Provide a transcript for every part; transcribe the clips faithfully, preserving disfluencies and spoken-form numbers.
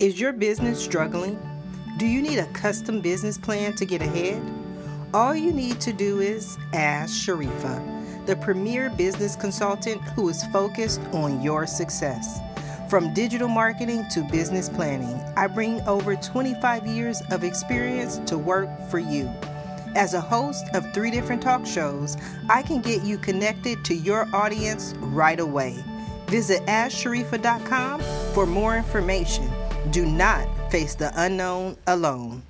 Is your business struggling? Do you need a custom business plan to get ahead? All you need to do is ask Sharifa, the premier business consultant who is focused on your success. From digital marketing to business planning, I bring over twenty-five years of experience to work for you. As a host of three different talk shows, I can get you connected to your audience right away. Visit ask sharifa dot com for more information. Do not face the unknown alone.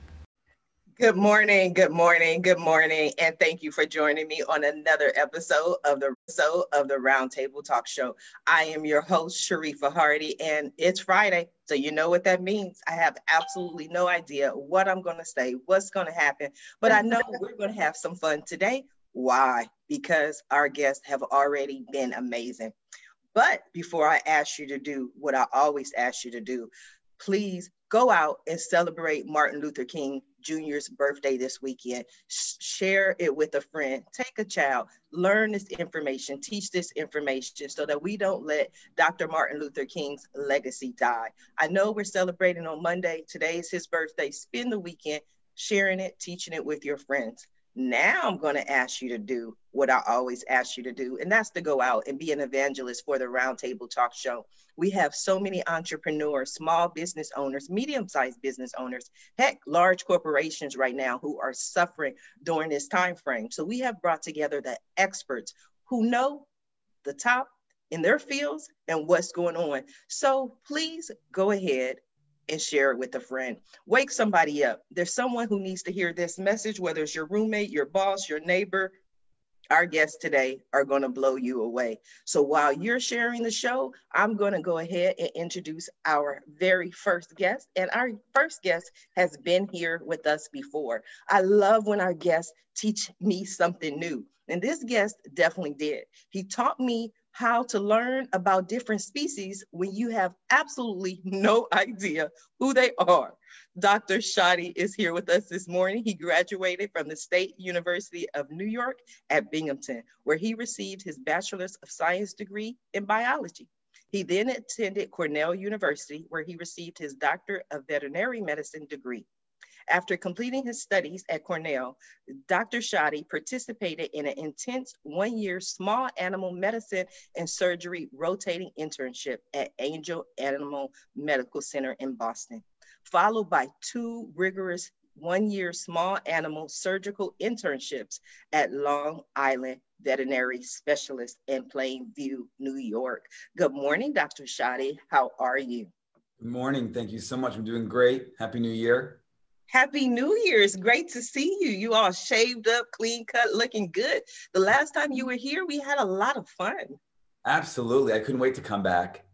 Good morning, good morning, good morning, and thank you for joining me on another episode of the episode of the Roundtable Talk Show. I am your host, Sharifa Hardy, and it's Friday, so you know what that means. I have absolutely no idea what I'm going to say, what's going to happen, but I know we're going to have some fun today. Why? Because our guests have already been amazing. But before I ask you to do what I always ask you to do, please go out and celebrate Martin Luther King Junior's birthday this weekend. Share it with a friend. Take a child. Learn this information. Teach this information so that we don't let Doctor Martin Luther King's legacy die. I know we're celebrating on Monday. Today is his birthday. Spend the weekend sharing it, teaching it with your friends. Now I'm going to ask you to do what I always ask you to do, and that's to go out and be an evangelist for the Roundtable Talk Show. We have so many entrepreneurs, small business owners, medium-sized business owners, heck, large corporations right now who are suffering during this time frame. So we have brought together the experts who know the top in their fields and what's going on. So please go ahead and share it with a friend. Wake somebody up. There's someone who needs to hear this message, whether it's your roommate, your boss, your neighbor. Our guests today are going to blow you away. So while you're sharing the show, I'm going to go ahead and introduce our very first guest. And our first guest has been here with us before. I love when our guests teach me something new. And this guest definitely did. He taught me how to learn about different species when you have absolutely no idea who they are. Doctor Shadi is here with us this morning. He graduated from the State University of New York at Binghamton, where he received his Bachelor's of Science degree in biology. He then attended Cornell University, where he received his Doctor of Veterinary Medicine degree. After completing his studies at Cornell, Doctor Shadi participated in an intense one-year small animal medicine and surgery rotating internship at Angel Animal Medical Center in Boston, followed by two rigorous one-year small animal surgical internships at Long Island Veterinary Specialist in Plainview, New York. Good morning, Doctor Shadi. How are you? Good morning. Thank you so much. I'm doing great. Happy New Year. Happy New Year. It's great to see you. You all shaved up, clean cut, looking good. The last time you were here, we had a lot of fun. Absolutely. I couldn't wait to come back.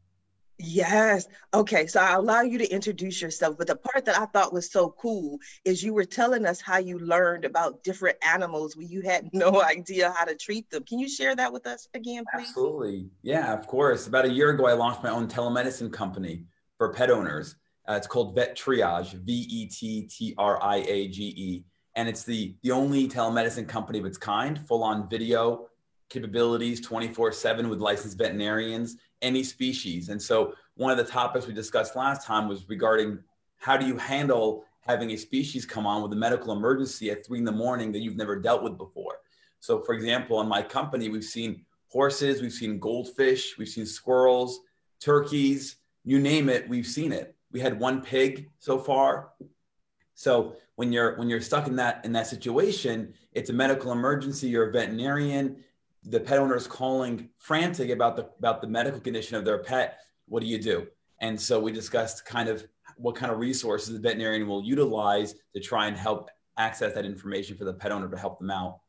Yes. Okay. So I'll allow you to introduce yourself. But the part that I thought was so cool is you were telling us how you learned about different animals when you had no idea how to treat them. Can you share that with us again, please? Absolutely. Yeah, of course. About a year ago, I launched my own telemedicine company for pet owners. Uh, it's called Vet Triage, V E T T R I A G E. And it's the, the only telemedicine company of its kind, full on video capabilities, twenty-four seven with licensed veterinarians, any species. And so one of the topics we discussed last time was regarding how do you handle having a species come on with a medical emergency at three in the morning that you've never dealt with before. So for example, in my company, we've seen horses, we've seen goldfish, we've seen squirrels, turkeys, you name it, we've seen it. We had one pig so far. So when you're when you're stuck in that in that situation, it's a medical emergency, you're a veterinarian, the pet owner is calling frantic about the about the medical condition of their pet. What do you do? And so we discussed kind of what kind of resources the veterinarian will utilize to try and help access that information for the pet owner to help them out.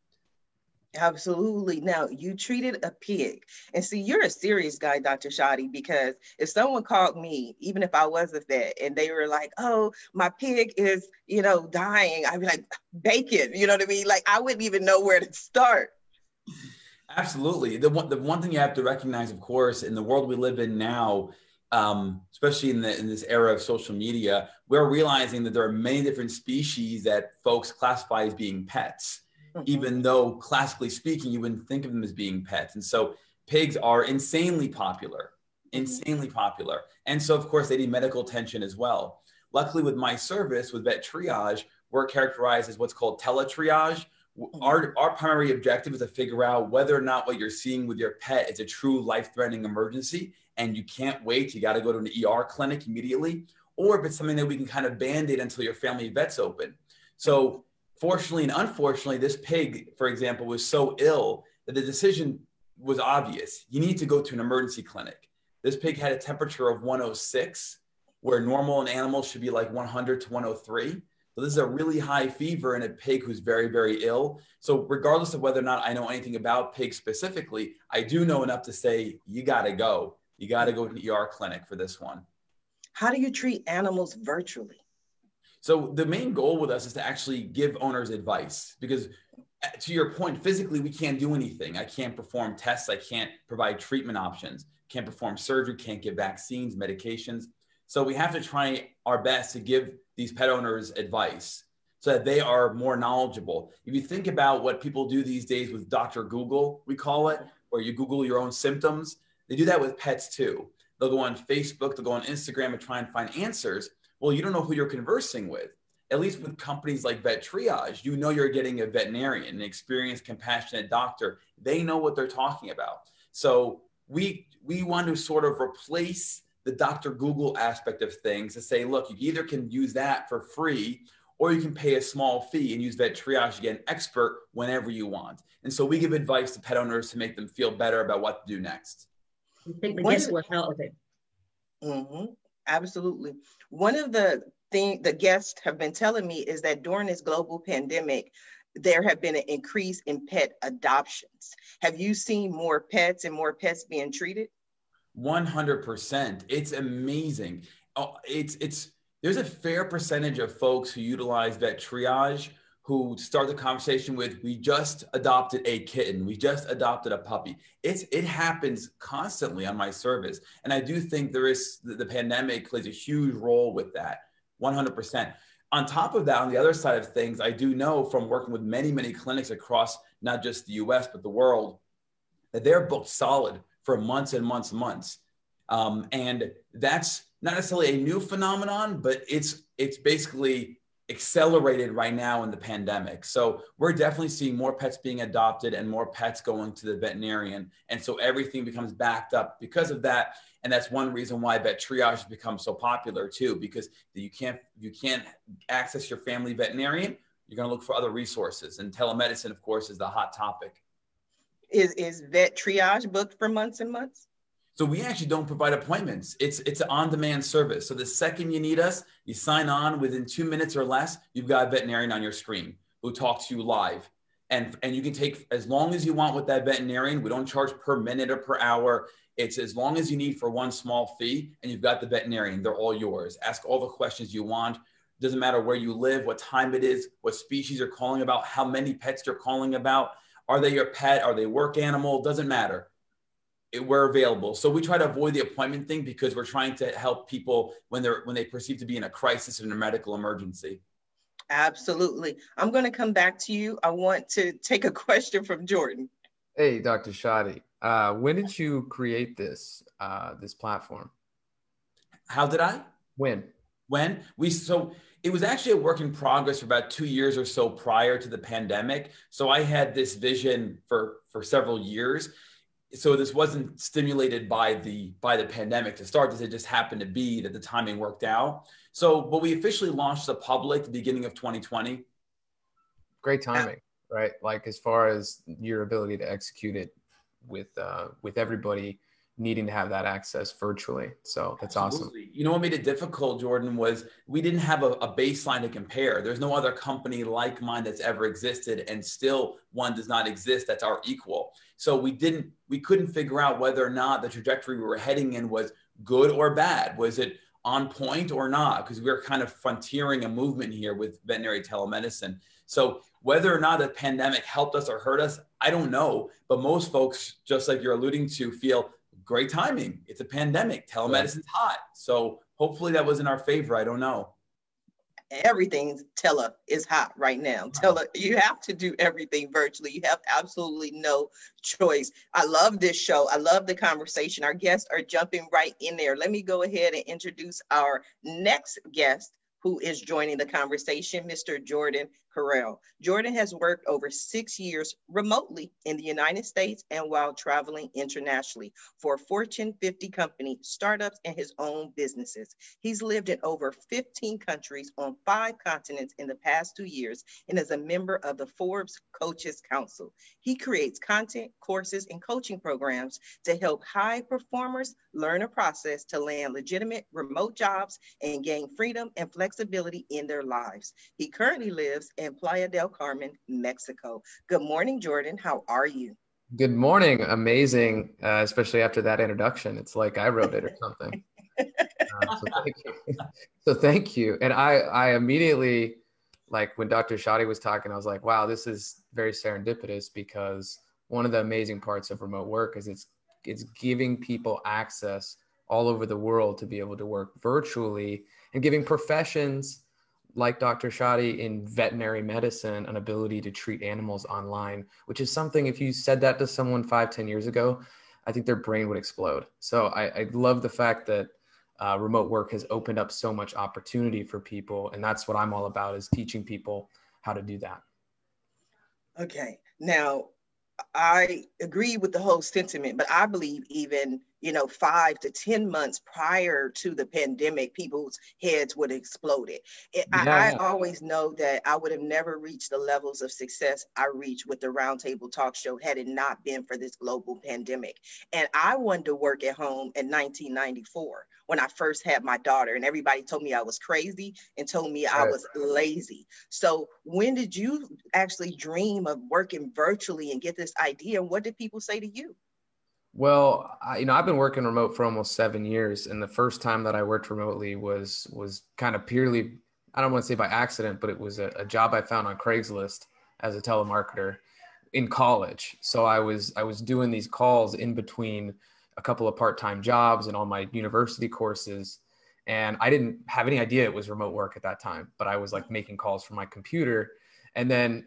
Absolutely. Now, you treated a pig. And see, you're a serious guy, Doctor Shadi, because if someone called me, even if I was a vet, and they were like, oh, my pig is, you know, dying, I'd be like, bacon, you know what I mean? Like, I wouldn't even know where to start. Absolutely. The one, the one thing you have to recognize, of course, in the world we live in now, um, especially in, the, in this era of social media, we're realizing that there are many different species that folks classify as being pets. Mm-hmm. Even though classically speaking, you wouldn't think of them as being pets. And so pigs are insanely popular. insanely popular. And so, of course, they need medical attention as well. Luckily, with my service, with Vet Triage, we're characterized as what's called teletriage. Our, our primary objective is to figure out whether or not what you're seeing with your pet is a true life-threatening emergency and you can't wait, you got to go to an E R clinic immediately, or if it's something that we can kind of band-aid until your family vet's open. So fortunately and unfortunately, this pig, for example, was so ill that the decision was obvious. You need to go to an emergency clinic. This pig had a temperature of one oh six, where normal in animals should be like one hundred to one oh three. So this is a really high fever in a pig who's very, very ill. So regardless of whether or not I know anything about pigs specifically, I do know enough to say, you got to go. You got to go to an E R clinic for this one. How do you treat animals virtually? So the main goal with us is to actually give owners advice, because to your point, physically, we can't do anything. I can't perform tests. I can't provide treatment options, can't perform surgery, can't give vaccines, medications. So we have to try our best to give these pet owners advice so that they are more knowledgeable. If you think about what people do these days with Doctor Google, we call it, where you Google your own symptoms, they do that with pets too. They'll go on Facebook, they'll go on Instagram and try and find answers. Well, you don't know who you're conversing with. At least with companies like Vet Triage, you know you're getting a veterinarian, an experienced, compassionate doctor. They know what they're talking about. So we, we want to sort of replace the Doctor Google aspect of things to say, look, you either can use that for free or you can pay a small fee and use Vet Triage to get an expert whenever you want. And so we give advice to pet owners to make them feel better about what to do next. You take the guesswork out of it. Mm-hmm. Absolutely. One of the things the guests have been telling me is that during this global pandemic, there have been an increase in pet adoptions. Have you seen more pets and more pets being treated? one hundred percent. It's amazing. Oh, it's, it's, there's a fair percentage of folks who utilize Vet Triage who start the conversation with, we just adopted a kitten. We just adopted a puppy. It's, it happens constantly on my service. And I do think there is, the, the pandemic plays a huge role with that, one hundred percent. On top of that, on the other side of things, I do know from working with many, many clinics across not just the U S, but the world, that they're booked solid for months and months and months. Um, and that's not necessarily a new phenomenon, but it's, it's basically accelerated right now in the pandemic. So we're definitely seeing more pets being adopted and more pets going to the veterinarian. And so everything becomes backed up because of that. And that's one reason why Vet Triage has become so popular too, because you can't, you can't access your family veterinarian. You're going to look for other resources. And telemedicine, of course, is the hot topic. Is, is Vet Triage booked for months and months? So we actually don't provide appointments. It's, it's an on-demand service. So the second you need us, you sign on within two minutes or less, you've got a veterinarian on your screen who talks to you live. And, and you can take as long as you want with that veterinarian. We don't charge per minute or per hour. It's as long as you need for one small fee, and you've got the veterinarian. They're all yours. Ask all the questions you want. Doesn't matter where you live, what time it is, what species you're calling about, how many pets you're calling about. Are they your pet? Are they work animal? Doesn't matter. It, we're available. So we try to avoid the appointment thing because we're trying to help people when they're when they perceive to be in a crisis or in a medical emergency. Absolutely. I'm going to come back to you. I want to take a question from Jordan. Hey, Doctor Shadi. Uh, when did you create this uh, this platform? How did I? When? When we so it was actually a work in progress for about two years or so prior to the pandemic. So I had this vision for for several years. So this wasn't stimulated by the by the pandemic to start this. It just happened to be that the timing worked out. So, but we officially launched the public the beginning of twenty twenty. Great timing, right? Like as far as your ability to execute it with uh, with everybody needing to have that access virtually. So that's Absolutely. Awesome. You know what made it difficult, Jordan, was we didn't have a, a baseline to compare. There's no other company like mine that's ever existed, and still one does not exist that's our equal. So we didn't, we couldn't figure out whether or not the trajectory we were heading in was good or bad. Was it on point or not? Because we were kind of frontiering a movement here with veterinary telemedicine. So whether or not the pandemic helped us or hurt us, I don't know. But most folks, just like you're alluding to, feel great timing. It's a pandemic. Telemedicine's hot. So hopefully that was in our favor. I don't know. everything tele is hot right now. Tele, you have to do everything virtually. You have absolutely no choice. I love this show. I love the conversation. Our guests are jumping right in there. Let me go ahead and introduce our next guest who is joining the conversation, Mister Jordan Carrell. Jordan has worked over six years remotely in the United States and while traveling internationally for a Fortune fifty company, startups, and his own businesses. He's lived in over fifteen countries on five continents in the past two years and is a member of the Forbes Coaches Council. He creates content, courses, and coaching programs to help high performers learn a process to land legitimate remote jobs and gain freedom and flexibility in their lives. He currently lives in Playa del Carmen, Mexico. Good morning, Jordan. How are you? Good morning. Amazing, uh, especially after that introduction. It's like I wrote it or something. uh, so, thank you. so thank you. And I, I immediately, like when Doctor Shadi was talking, I was like, wow, this is very serendipitous, because one of the amazing parts of remote work is it's it's giving people access all over the world to be able to work virtually, and giving professions like Doctor Shadi in veterinary medicine an ability to treat animals online, which is something, if you said that to someone five, ten years ago, I think their brain would explode. So I, I love the fact that uh, remote work has opened up so much opportunity for people. And that's what I'm all about, is teaching people how to do that. Okay. Now, I agree with the whole sentiment, but I believe even, you know, five to ten months prior to the pandemic, people's heads would have exploded. It, Yeah. I, I always know that I would have never reached the levels of success I reached with the Roundtable Talk Show had it not been for this global pandemic. And I wanted to work at home in nineteen ninety-four when I first had my daughter, and everybody told me I was crazy and told me I was lazy. So when did you actually dream of working virtually and get this idea? And what did people say to you? Well, I, you know, I've been working remote for almost seven years. And the first time that I worked remotely was, was kind of purely, I don't want to say by accident, but it was a, a job I found on Craigslist as a telemarketer in college. So I was, I was doing these calls in between a couple of part-time jobs and all my university courses. And I didn't have any idea it was remote work at that time, but I was like making calls from my computer. And then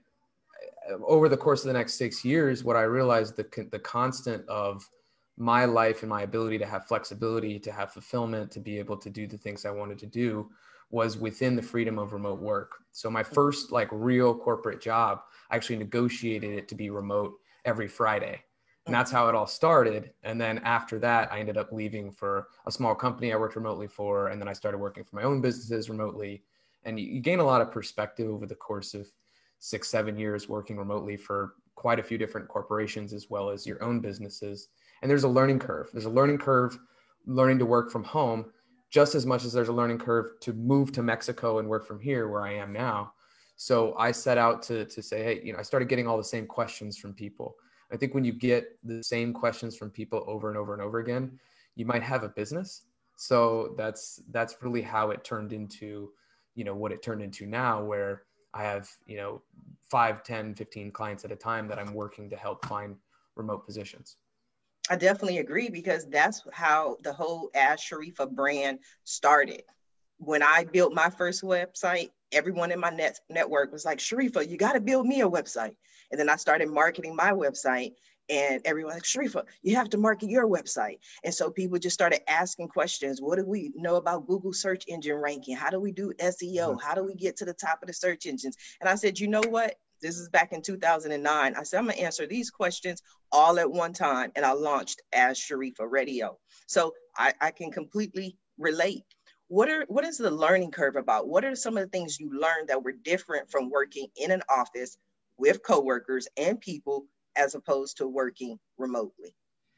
over the course of the next six years, what I realized, the, the constant of my life and my ability to have flexibility, to have fulfillment, to be able to do the things I wanted to do, was within the freedom of remote work. So my first like real corporate job, I actually negotiated it to be remote every Friday. And that's how it all started. And then after that, I ended up leaving for a small company I worked remotely for. And then I started working for my own businesses remotely. And you, you gain a lot of perspective over the course of six, seven years working remotely for quite a few different corporations, as well as your own businesses. And there's a learning curve. There's a learning curve learning to work from home, just as much as there's a learning curve to move to Mexico and work from here where I am now. So I set out to, to say, hey, you know, I started getting all the same questions from people. I think when you get the same questions from people over and over and over again, you might have a business. So that's, that's really how it turned into, you know, what it turned into now, where I have, you know, five, ten, fifteen clients at a time that I'm working to help find remote positions. I definitely agree, because that's how the whole Ask Sharifa brand started. When I built my first website, everyone in my net network was like, Sharifa, you got to build me a website. And then I started marketing my website, and everyone like, Sharifa, you have to market your website. And so people just started asking questions. What do we know about Google search engine ranking? How do we do S E O? How do we get to the top of the search engines? And I said, you know what? This is back in two thousand nine. I said, I'm going to answer these questions all at one time. And I launched Ask Sharifa Radio. So I, I can completely relate. What are what is the learning curve about? What are some of the things you learned that were different from working in an office with coworkers and people as opposed to working remotely?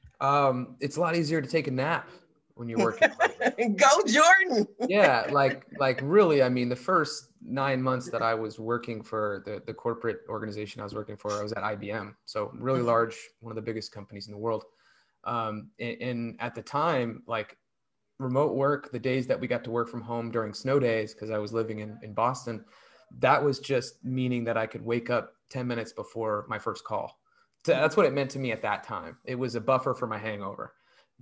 Um, it's a lot easier to take a nap when you're working remotely. Go Jordan. Yeah, like like really, I mean, the first nine months that I was working for the, the corporate organization I was working for, I was at I B M. So really large, one of the biggest companies in the world. Um, and, and at the time, like remote work, the days that we got to work from home during snow days, because I was living in, in Boston, that was just meaning that I could wake up ten minutes before my first call. So that's what it meant to me at that time. It was a buffer for my hangover.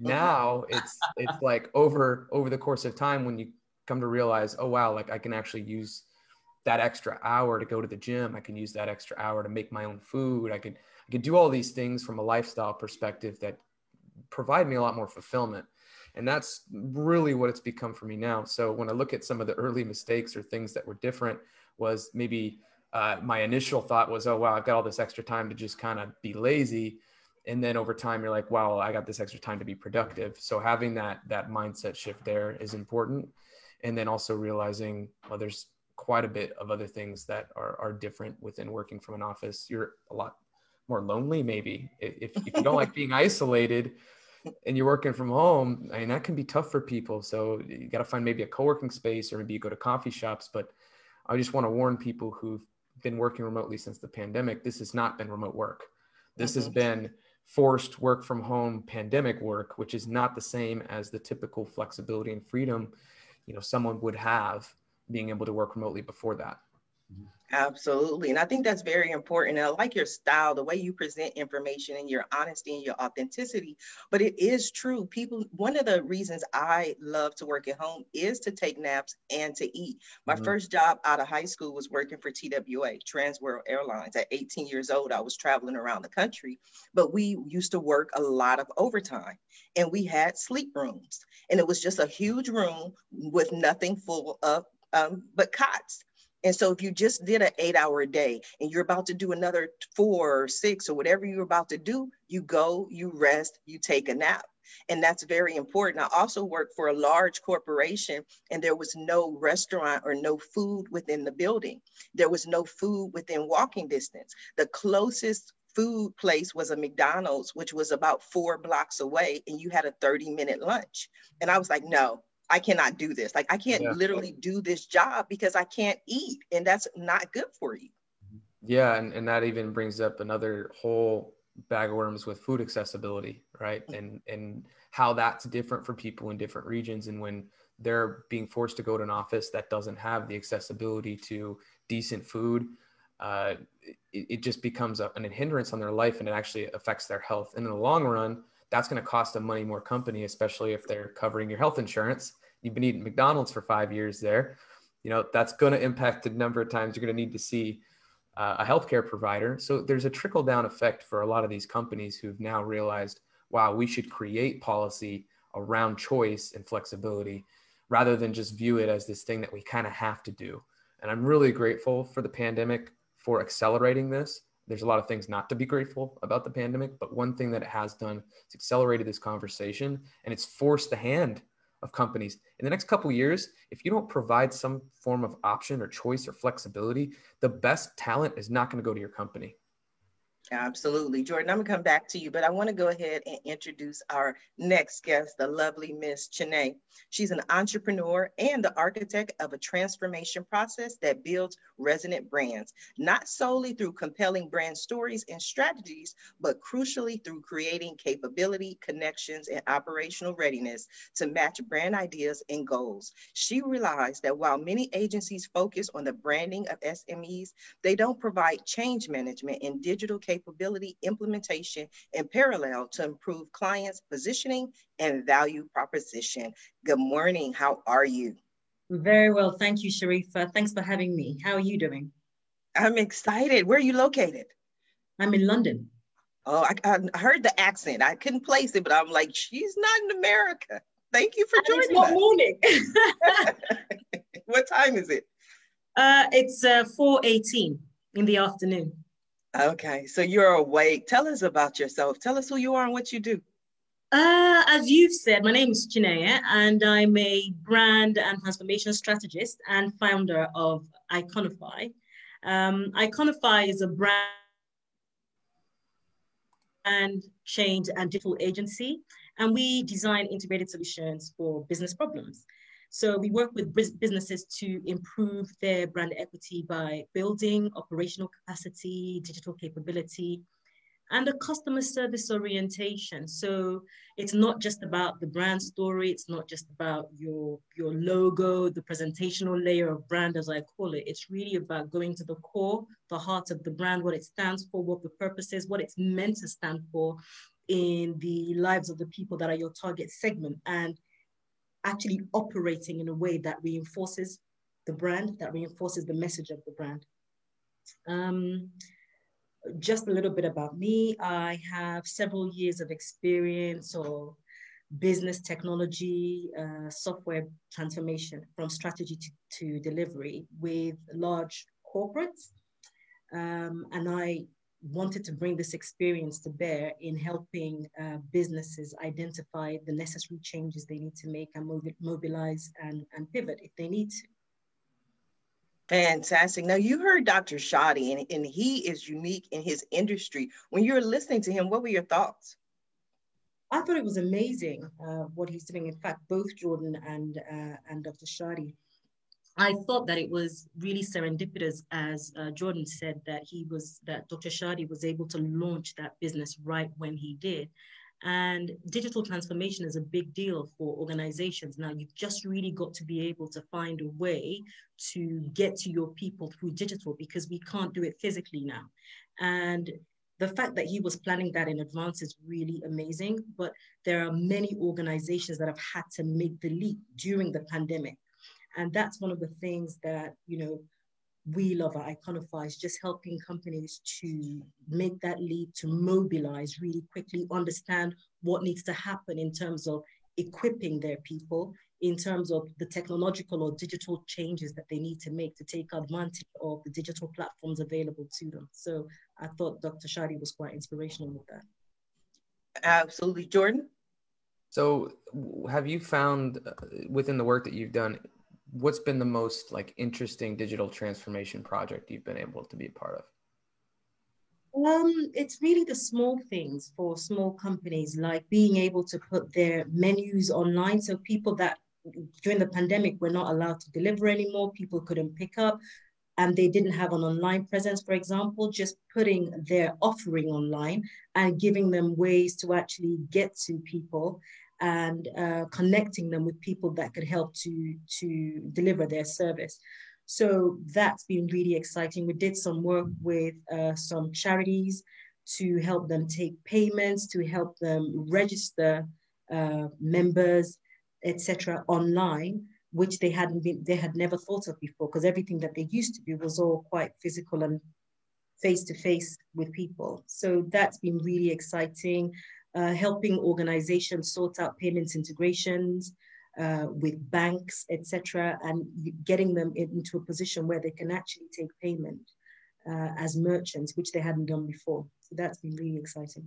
Now it's it's like over over the course of time, when you come to realize, oh wow, like I can actually use that extra hour to go to the gym. I can use that extra hour to make my own food. I could, I could do all these things from a lifestyle perspective that provide me a lot more fulfillment. And that's really what it's become for me now. So when I look at some of the early mistakes or things that were different, was maybe uh, my initial thought was, oh, wow, I've got all this extra time to just kind of be lazy. And then over time, you're like, wow, I got this extra time to be productive. So having that, that mindset shift there is important. And then also realizing, well, there's quite a bit of other things that are, are different within working from an office. You're a lot more lonely, maybe. If, if you don't like being isolated and you're working from home, I mean, that can be tough for people. So you got to find maybe a co-working space, or maybe you go to coffee shops. But I just want to warn people who've been working remotely since the pandemic, this has not been remote work. This mm-hmm. has been forced work from home pandemic work, which is not the same as the typical flexibility and freedom, you know, someone would have being able to work remotely before that. Absolutely. And I think that's very important. And I like your style, the way you present information and your honesty and your authenticity. But it is true. People, one of the reasons I love to work at home is to take naps and to eat. My mm-hmm. first job out of high school was working for T W A, Trans World Airlines. At eighteen years old, I was traveling around the country, but we used to work a lot of overtime, and we had sleep rooms. And it was just a huge room with nothing full of um, but cots. And so if you just did an eight hour day and you're about to do another four or six or whatever you're about to do, you go, you rest, you take a nap. And that's very important. I also worked for a large corporation, and there was no restaurant or no food within the building. There was no food within walking distance. The closest food place was a McDonald's, which was about four blocks away, and you had a thirty minute lunch. And I was like, no, I cannot do this. Like, I can't yeah. literally do this job because I can't eat, and that's not good for you. Yeah. And, and that even brings up another whole bag of worms with food accessibility, right? And, and how that's different for people in different regions. And when they're being forced to go to an office that doesn't have the accessibility to decent food, uh, it, it just becomes a, an hindrance on their life, and it actually affects their health. And in the long run, that's going to cost a money more company, especially if they're covering your health insurance. You've been eating McDonald's for five years there. You know, that's going to impact the number of times you're going to need to see uh, a healthcare provider. So there's a trickle down effect for a lot of these companies who've now realized, wow, we should create policy around choice and flexibility rather than just view it as this thing that we kind of have to do. And I'm really grateful for the pandemic for accelerating this. There's a lot of things not to be grateful about the pandemic, but one thing that it has done is accelerated this conversation, and it's forced the hand of companies. In the next couple of years, if you don't provide some form of option or choice or flexibility, the best talent is not going to go to your company. Absolutely. Jordan, I'm going to come back to you, but I want to go ahead and introduce our next guest, the lovely Miss Chiney. She's an entrepreneur and the architect of a transformation process that builds resonant brands, not solely through compelling brand stories and strategies, but crucially through creating capability, connections, and operational readiness to match brand ideas and goals. She realized that while many agencies focus on the branding of S M Es, they don't provide change management and digital capability capability implementation in parallel to improve clients' positioning and value proposition. Good morning. How are you? Very well. Thank you, Sharifa. Thanks for having me. How are you doing? I'm excited. Where are you located? I'm in London. Oh, I, I heard the accent. I couldn't place it, but I'm like, she's not in America. Thank you for and joining it's not us. Morning. What time is it? Uh, it's uh, four eighteen in the afternoon. Okay, so you're awake. Tell us about yourself. Tell us who you are and what you do. Uh, as you've said, my name is Chiney, and I'm a brand and transformation strategist and founder of Iconify. Um, Iconify is a brand and change and digital agency, and we design integrated solutions for business problems. So we work with businesses to improve their brand equity by building operational capacity, digital capability, and a customer service orientation. So it's not just about the brand story. It's not just about your, your logo, the presentational layer of brand, as I call it. It's really about going to the core, the heart of the brand, what it stands for, what the purpose is, what it's meant to stand for in the lives of the people that are your target segment, and actually operating in a way that reinforces the brand, that reinforces the message of the brand. Um, just a little bit about me. I have several years of experience or business technology, uh, software transformation from strategy to, to delivery with large corporates. Um, and I wanted to bring this experience to bear in helping uh, businesses identify the necessary changes they need to make and mobilize and, and pivot if they need to. Fantastic. Now, you heard Doctor Shadi, and, and he is unique in his industry. When you were listening to him, what were your thoughts? I thought it was amazing uh, what he's doing. In fact, both Jordan and uh, and Doctor Shadi, I thought that it was really serendipitous, as uh, Jordan said, that he was that Doctor Shadi was able to launch that business right when he did. And digital transformation is a big deal for organizations. Now, you've just really got to be able to find a way to get to your people through digital, because we can't do it physically now. And the fact that he was planning that in advance is really amazing, but there are many organizations that have had to make the leap during the pandemic. And that's one of the things that, you know, we love at Iconify, is just helping companies to make that leap, to mobilize really quickly, understand what needs to happen in terms of equipping their people, in terms of the technological or digital changes that they need to make to take advantage of the digital platforms available to them. So I thought Doctor Shadi was quite inspirational with that. Absolutely. Jordan? So have you found uh, within the work that you've done, what's been the most like interesting digital transformation project you've been able to be a part of? Um, it's really the small things for small companies, like being able to put their menus online. So people that during the pandemic were not allowed to deliver anymore, people couldn't pick up, and they didn't have an online presence, for example, just putting their offering online and giving them ways to actually get to people and uh, connecting them with people that could help to, to deliver their service. So that's been really exciting. We did some work with uh, some charities to help them take payments, to help them register uh, members, et cetera, online, which they hadn't been, they had never thought of before, because everything that they used to do was all quite physical and face-to-face with people. So that's been really exciting. Uh, helping organizations sort out payments integrations uh, with banks, et cetera, and getting them into a position where they can actually take payment uh, as merchants, which they hadn't done before. So that's been really exciting.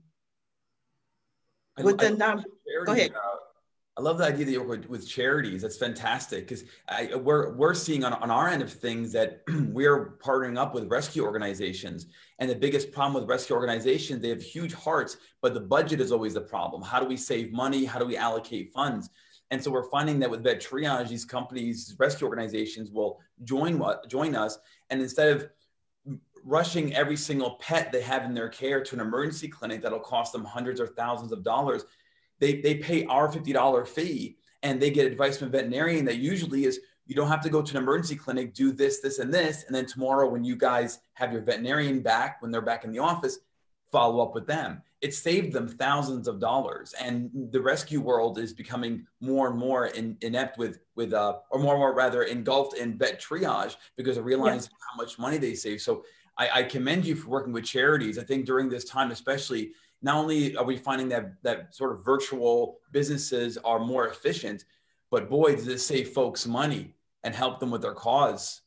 With the non- Go ahead. Uh, I love the idea that you work with, with charities. That's fantastic, because we're we're seeing on, on our end of things that we're partnering up with rescue organizations. And the biggest problem with rescue organizations, they have huge hearts, but the budget is always the problem. How do we save money? How do we allocate funds? And so we're finding that with Vet Triage, these companies, rescue organizations will join join us, and instead of rushing every single pet they have in their care to an emergency clinic that'll cost them hundreds or thousands of dollars, They, they pay our fifty dollar fee, and they get advice from a veterinarian that usually is, you don't have to go to an emergency clinic, do this, this, and this. And then tomorrow, when you guys have your veterinarian back, when they're back in the office, follow up with them. It saved them thousands of dollars. And the rescue world is becoming more and more in, inept with, with uh, or more and more rather engulfed in Vet Triage, because they realize yeah. how much money they save. So I, I commend you for working with charities. I think during this time, especially, not only are we finding that that sort of virtual businesses are more efficient, but boy, does this save folks money and help them with their cause.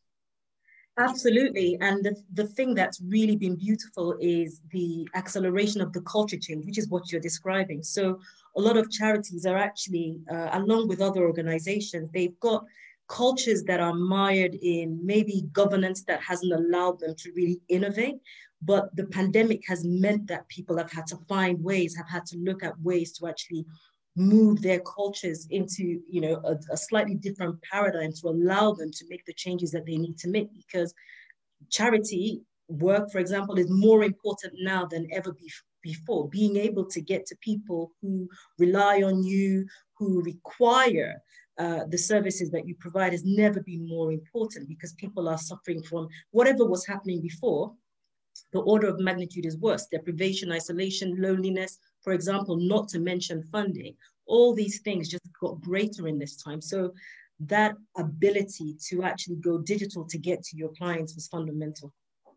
Absolutely. And the, the thing that's really been beautiful is the acceleration of the culture change, which is what you're describing. So a lot of charities are actually, uh, along with other organizations, they've got cultures that are mired in maybe governance that hasn't allowed them to really innovate. But the pandemic has meant that people have had to find ways, have had to look at ways to actually move their cultures into, you know, a, a slightly different paradigm to allow them to make the changes that they need to make. Because charity work, for example, is more important now than ever be- before. Being able to get to people who rely on you, who require Uh, the services that you provide has never been more important, because people are suffering from whatever was happening before. The order of magnitude is worse: deprivation, isolation, loneliness, for example, not to mention funding. All these things just got greater in this time. So that ability to actually go digital to get to your clients was fundamental.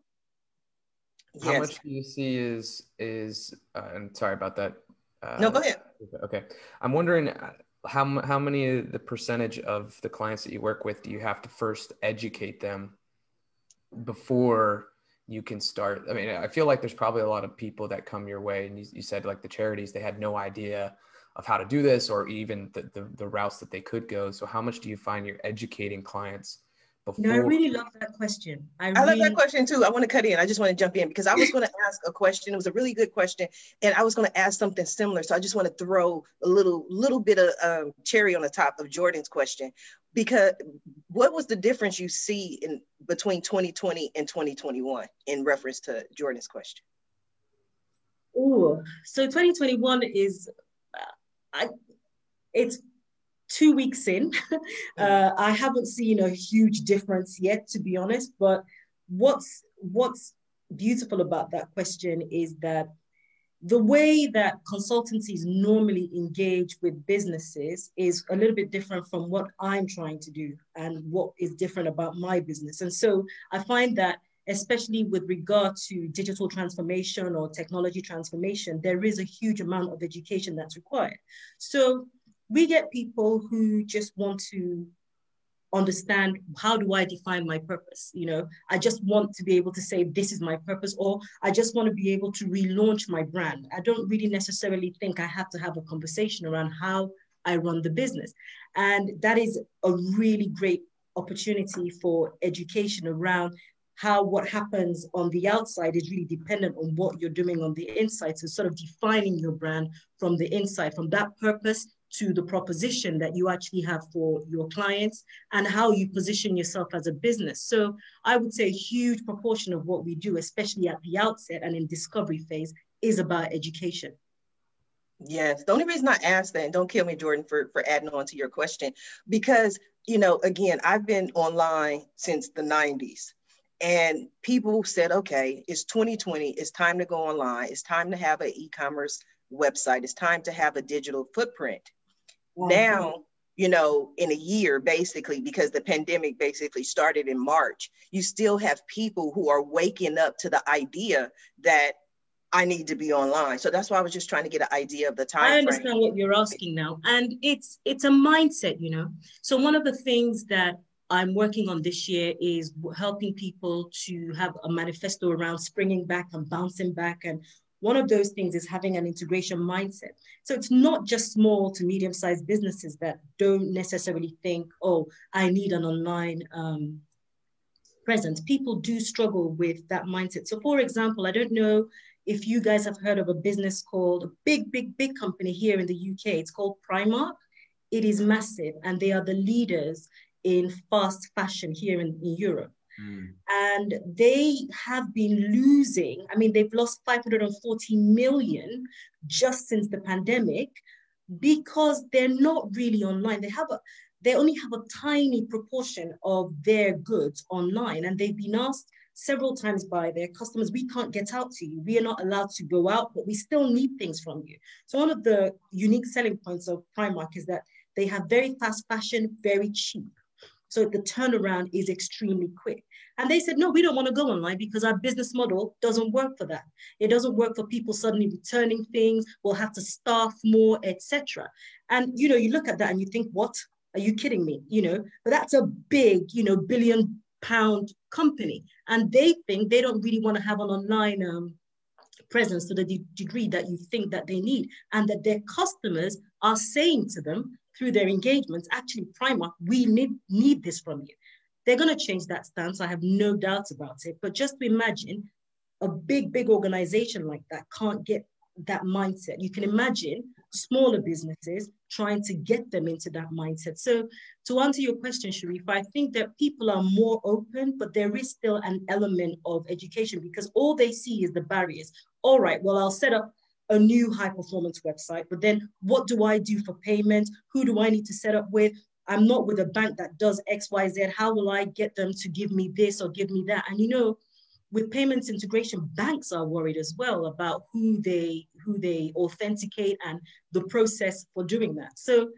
Yes. How much do you see is, is uh, and sorry about that. Uh, no, go ahead. Okay. I'm wondering how, how many of the percentage of the clients that you work with do you have to first educate them before you can start? I mean, I feel like there's probably a lot of people that come your way, and you, you said like the charities, they had no idea of how to do this or even the, the, the routes that they could go. So how much do you find you're educating clients before? No, I really love that question. I, I really... love that question too. I want to cut in. I just want to jump in because I was going to ask a question. It was a really good question, and I was going to ask something similar. So I just want to throw a little little bit of um, cherry on the top of Jordan's question, because what was the difference you see in between twenty twenty and twenty twenty-one in reference to Jordan's question? Oh, so twenty twenty-one is, uh, I, it's two weeks in. uh, I haven't seen a huge difference yet, to be honest. But what's what's beautiful about that question is that the way that consultancies normally engage with businesses is a little bit different from what I'm trying to do and what is different about my business. And so I find that, especially with regard to digital transformation or technology transformation, there is a huge amount of education that's required. So we get people who just want to understand, how do I define my purpose? You know, I just want to be able to say, this is my purpose, or I just want to be able to relaunch my brand. I don't really necessarily think I have to have a conversation around how I run the business. And that is a really great opportunity for education around how what happens on the outside is really dependent on what you're doing on the inside. So sort of defining your brand from the inside, from that purpose to the proposition that you actually have for your clients and how you position yourself as a business. So I would say a huge proportion of what we do, especially at the outset and in discovery phase, is about education. Yes, the only reason I asked that, and don't kill me, Jordan, for, for adding on to your question, because, you know, again, I've been online since the nineties. And people said, okay, it's twenty twenty, it's time to go online, it's time to have an e-commerce website, it's time to have a digital footprint. Mm-hmm. Now, you know, in a year, basically, because the pandemic basically started in March, you still have people who are waking up to the idea that I need to be online. So that's why I was just trying to get an idea of the time. I understand frame. What you're asking now. And it's it's a mindset, you know. So one of the things that I'm working on this year is helping people to have a manifesto around springing back and bouncing back. And one of those things is having an integration mindset. So it's not just small to medium-sized businesses that don't necessarily think, oh, I need an online um, presence. People do struggle with that mindset. So for example, I don't know if you guys have heard of a business called, a big, big, big company here in the U K. It's called Primark. It is massive, and they are the leaders in fast fashion here in, in Europe. Mm. And they have been losing, I mean, they've lost five hundred forty million just since the pandemic because they're not really online. They have a, they only have a tiny proportion of their goods online. And they've been asked several times by their customers, we can't get out to you. We are not allowed to go out, but we still need things from you. So one of the unique selling points of Primark is that they have very fast fashion, very cheap. So the turnaround is extremely quick. And they said, no, we don't want to go online because our business model doesn't work for that. It doesn't work for people suddenly returning things. We'll have to staff more, et cetera. And, you know, you look at that and you think, what? Are you kidding me? You know, but that's a big, you know, billion pound company. And they think they don't really want to have an online um, presence to the de- degree that you think that they need, and that their customers are saying to them through their engagements, actually, Primark, we need, need this from you. They're going to change that stance. I have no doubts about it. But just to imagine a big, big organization like that can't get that mindset. You can imagine smaller businesses trying to get them into that mindset. So to answer your question, Sharif, I think that people are more open, but there is still an element of education because all they see is the barriers. All right, well, I'll set up a new high performance website, but then what do I do for payment? Who do I need to set up with? I'm not with a bank that does X, Y, Z. How will I get them to give me this or give me that? And you know, with payments integration, banks are worried as well about who they who they authenticate and the process for doing that. So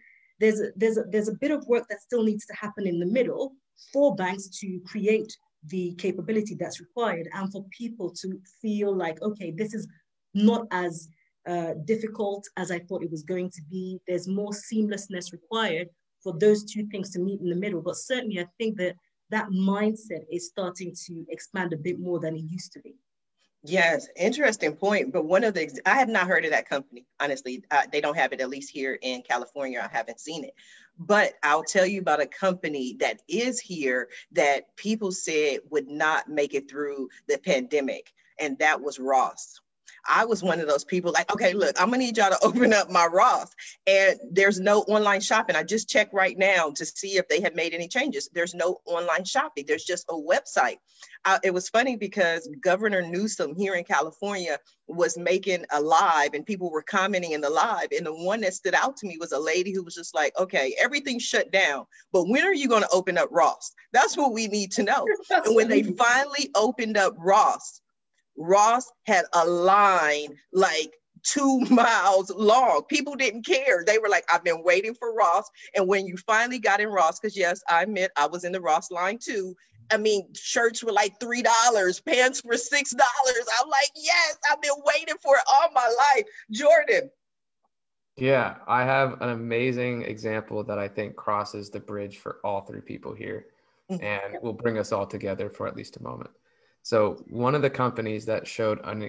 there's a, there's a, there's a bit of work that still needs to happen in the middle for banks to create the capability that's required, and for people to feel like, okay, this is not as uh, difficult as I thought it was going to be. There's more seamlessness required for those two things to meet in the middle. But certainly I think that that mindset is starting to expand a bit more than it used to be. Yes, interesting point. But one of the, I have not heard of that company, honestly. Uh, they don't have it, at least here in California. I haven't seen it. But I'll tell you about a company that is here that people said would not make it through the pandemic, and that was Ross. I was one of those people like, okay, look, I'm gonna need y'all to open up my Ross. And there's no online shopping. I just checked right now to see if they have made any changes. There's no online shopping. There's just a website. Uh, it was funny because Governor Newsom here in California was making a live and people were commenting in the live. And the one that stood out to me was a lady who was just like, okay, everything's shut down, but when are you gonna open up Ross? That's what we need to know. And when they finally opened up Ross, Ross had a line like two miles long. People didn't care. They were like, I've been waiting for Ross. And when you finally got in Ross, because yes, I admit I was in the Ross line too. I mean, shirts were like three dollars, pants were six dollars. I'm like, yes, I've been waiting for it all my life. Jordan. Yeah, I have an amazing example that I think crosses the bridge for all three people here and will bring us all together for at least a moment. So one of the companies that showed an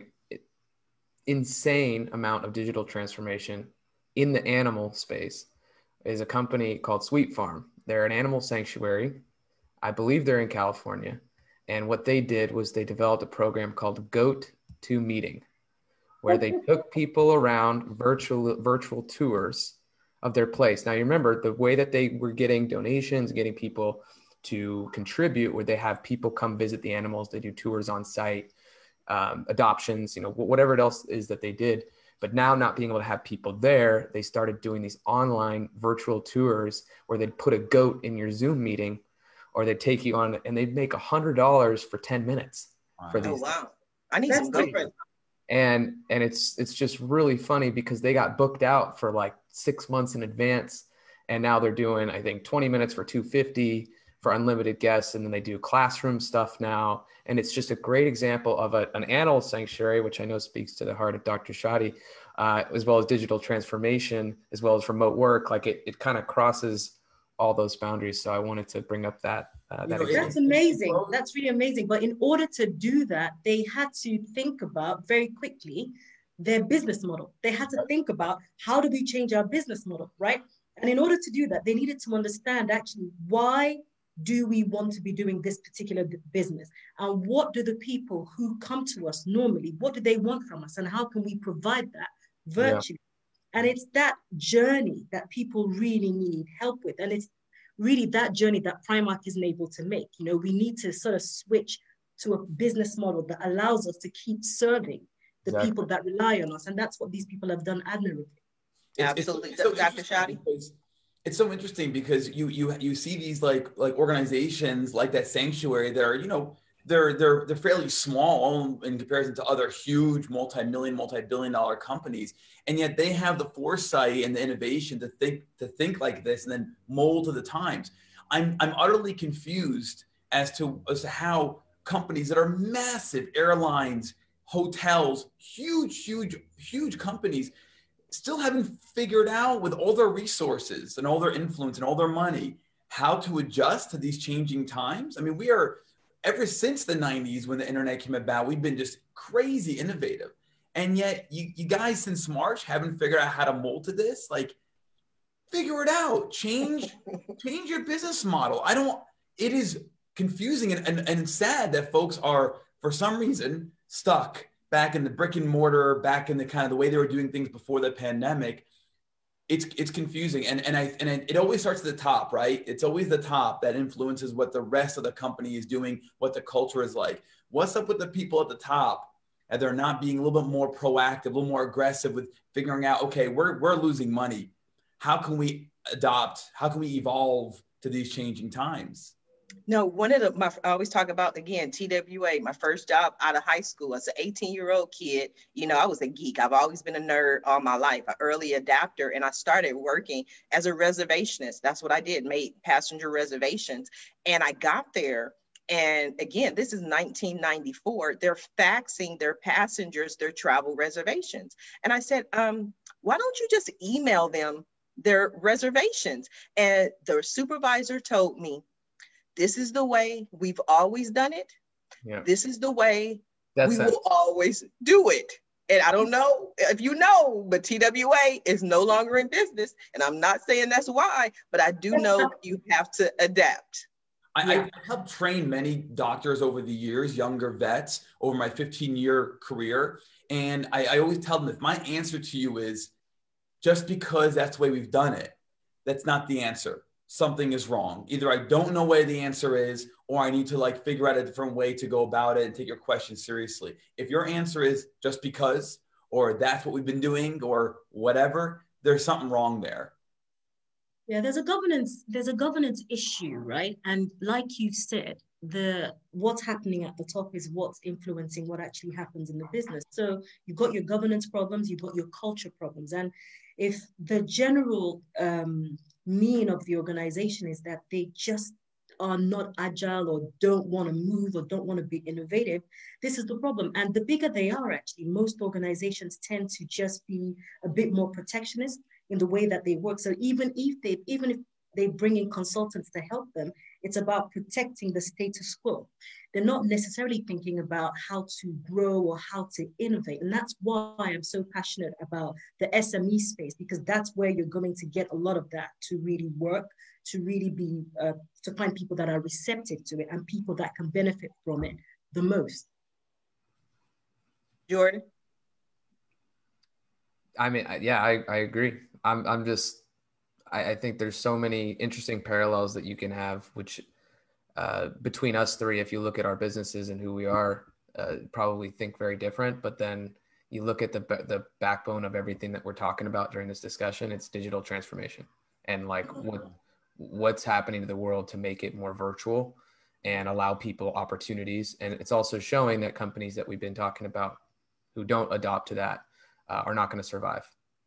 insane amount of digital transformation in the animal space is a company called Sweet Farm. They're an animal sanctuary. I believe they're in California. And what they did was they developed a program called Goat to Meeting, where they took people around virtual virtual tours of their place. Now, you remember the way that they were getting donations, getting people to contribute, where they have people come visit the animals, they do tours on site, um, adoptions, you know, whatever else is that they did. But now, not being able to have people there, they started doing these online virtual tours where they'd put a goat in your Zoom meeting, or they'd take you on and they'd make a hundred dollars for ten minutes Wow. for these. Oh, wow. I need That's some goat. different. And, and it's, it's just really funny because they got booked out for like six months in advance. And now they're doing, I think, twenty minutes for two hundred fifty for unlimited guests. And then they do classroom stuff now. And it's just a great example of a, an animal sanctuary, which I know speaks to the heart of Doctor Shadi, uh, as well as digital transformation, as well as remote work. Like it, it kind of crosses all those boundaries. So I wanted to bring up that. Uh, that You know, example. That's amazing. That's really amazing. But in order to do that, they had to think about very quickly their business model. They had to think about, how do we change our business model, right? And in order to do that, they needed to understand actually, why do we want to be doing this particular business? And what do the people who come to us normally, what do they want from us? And how can we provide that virtually? Yeah. And it's that journey that people really need help with. And it's really that journey that Primark isn't able to make. You know, we need to sort of switch to a business model that allows us to keep serving the exactly. people that rely on us. And that's what these people have done admirably. It's, Absolutely. It's so Doctor Shadi? It's so interesting because you you you see these like like organizations like that sanctuary that are, you know, they're they're they're fairly small in comparison to other huge multi-million, multi-billion dollar companies. And yet they have the foresight and the innovation to think to think like this and then mold to the times. I'm I'm utterly confused as to as to how companies that are massive, airlines, hotels, huge, huge, huge companies, still haven't figured out with all their resources and all their influence and all their money, how to adjust to these changing times. I mean, we are, ever since the nineties when the internet came about, we've been just crazy innovative. And yet you, you guys since March haven't figured out how to mold to this. Like, figure it out, change, change your business model. I don't, it is confusing and, and, and sad that folks are, for some reason, stuck back in the brick and mortar, back in the kind of the way they were doing things before the pandemic. It's it's confusing. And, and, I, and it always starts at the top, right? It's always the top that influences what the rest of the company is doing, what the culture is like. What's up with the people at the top? And they're not being a little bit more proactive, a little more aggressive with figuring out, okay, we're, we're losing money. How can we adopt? How can we evolve to these changing times? No, one of the, my, I always talk about, again, T W A, my first job out of high school. As an eighteen year old kid, you know, I was a geek. I've always been a nerd all my life, an early adapter. And I started working as a reservationist. That's what I did, made passenger reservations. And I got there. And again, this is nineteen ninety-four. They're faxing their passengers their travel reservations. And I said, um, why don't you just email them their reservations? And the supervisor told me, this is the way we've always done it. Yeah. This is the way That's we sense. will always do it. And I don't know if you know, but T W A is no longer in business. And I'm not saying that's why, but I do know you have to adapt. I, I helped train many doctors over the years, younger vets, over my fifteen year career. And I, I always tell them, if my answer to you is just because that's the way we've done it, that's not the answer. Something is wrong. Either I don't know where the answer is, or I need to like figure out a different way to go about it and take your question seriously. If your answer is just because, or that's what we've been doing, or whatever, there's something wrong there. Yeah, there's a governance, there's a governance issue, right? And like you said, the what's happening at the top is what's influencing what actually happens in the business. So you've got your governance problems, you've got your culture problems. And if the general um, mean of the organization is that they just are not agile or don't want to move or don't want to be innovative, this is the problem. And the bigger they are, actually, most organizations tend to just be a bit more protectionist in the way that they work. So even if they, even if they bring in consultants to help them, it's about protecting the status quo. They're not necessarily thinking about how to grow or how to innovate. And that's why I'm so passionate about the S M E space, because that's where you're going to get a lot of that to really work, to really be, uh, to find people that are receptive to it and people that can benefit from it the most. Jordan? I mean, yeah, I, I agree. I'm, I'm just, I, I think there's so many interesting parallels that you can have, which uh, between us three, if you look at our businesses and who we are, uh, probably think very different. But then you look at the the backbone of everything that we're talking about during this discussion, it's digital transformation and like what what's happening to the world to make it more virtual and allow people opportunities. And it's also showing that companies that we've been talking about who don't adopt to that uh, are not going to survive.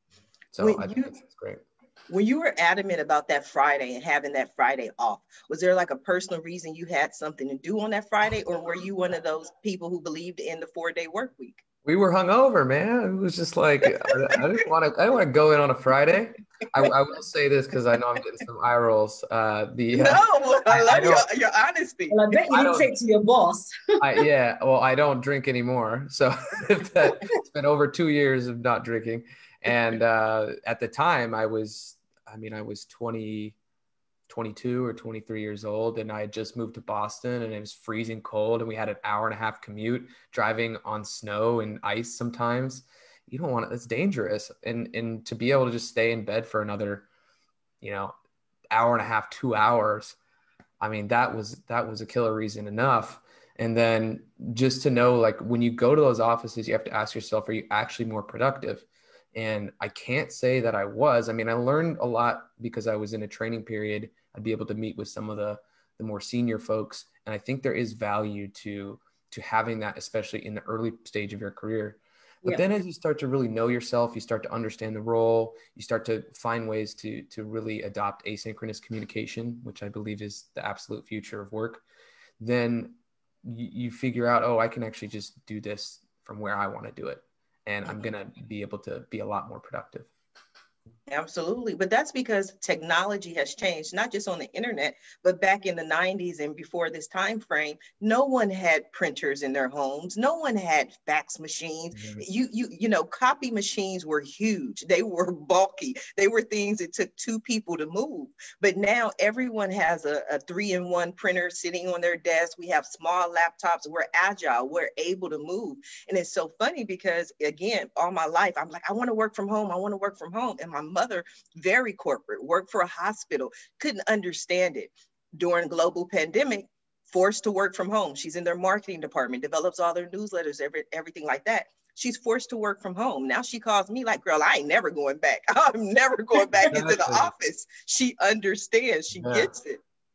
So when I think you, that's great. When you were adamant about that Friday and having that Friday off, was there like a personal reason you had something to do on that Friday, or were you one of those people who believed in the four day work week? We were hungover, man. It was just like, I, I didn't want to, I didn't want to go in on a Friday. I, I will say this because I know I'm getting some eye rolls. Uh, the, uh, no, I love I your, your honesty. Well, I bet you I didn't say it to your boss. I, yeah, well, I don't drink anymore. So that, it's been over two years of not drinking. And uh, at the time I was, I mean, I was twenty, twenty-two or twenty-three years old, and I had just moved to Boston, and it was freezing cold, and we had an hour and a half commute driving on snow and ice. Sometimes you don't want it. It's dangerous. And, and to be able to just stay in bed for another, you know, hour and a half, two hours. I mean, that was, that was a killer reason enough. And then just to know, like, when you go to those offices, you have to ask yourself, are you actually more productive? And I can't say that I was. I mean, I learned a lot because I was in a training period. I'd be able to meet with some of the, the more senior folks. And I think there is value to, to having that, especially in the early stage of your career. But yeah. Then as you start to really know yourself, you start to understand the role, you start to find ways to, to really adopt asynchronous communication, which I believe is the absolute future of work. Then you, you figure out, oh, I can actually just do this from where I want to do it. And I'm going to be able to be a lot more productive. Absolutely. But that's because technology has changed, not just on the internet, but back in the nineties and before this time frame, no one had printers in their homes. No one had fax machines. Mm-hmm. You, you, you know, copy machines were huge. They were bulky. They were things that took two people to move. But now everyone has a, a three-in-one printer sitting on their desk. We have small laptops. We're agile. We're able to move. And it's so funny because, again, all my life, I'm like, I want to work from home. I want to work from home. And my mother, very corporate, worked for a hospital, couldn't understand it. During global pandemic, forced to work from home. She's in their marketing department, develops all their newsletters, every, everything like that. She's forced to work from home. Now she calls me like, girl, I ain't never going back. I'm never going back into the office. She understands, she yeah. gets it.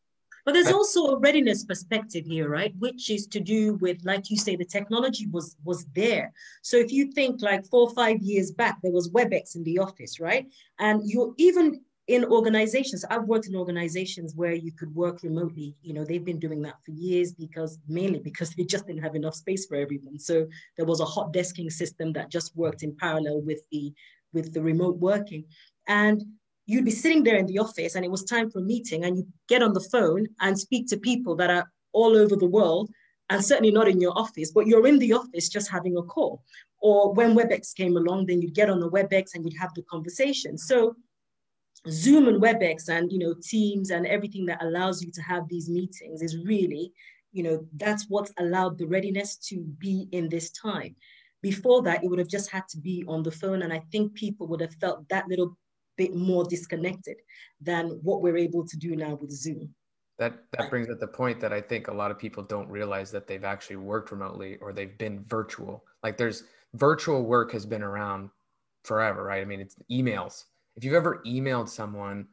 But there's also a readiness perspective here, right? Which is to do with, like you say, the technology was was there. So if you think like four or five years back, there was WebEx in the office, right? And you're even in organizations, I've worked in organizations where you could work remotely. You know, they've been doing that for years because mainly because they just didn't have enough space for everyone. So there was a hot desking system that just worked in parallel with the with the remote working. And you'd be sitting there in the office and it was time for a meeting and you get on the phone and speak to people that are all over the world and certainly not in your office, but you're in the office just having a call. Or when WebEx came along, then you'd get on the WebEx and you'd have the conversation. So Zoom and WebEx and, you know, Teams and everything that allows you to have these meetings is really, you know, that's what's allowed the readiness to be in this time. Before that, it would have just had to be on the phone. And I think people would have felt that little bit more disconnected than what we're able to do now with Zoom. That that brings up the point that I think a lot of people don't realize that they've actually worked remotely or they've been virtual. Like there's virtual work has been around forever, right? I mean, it's emails. If you've ever emailed someone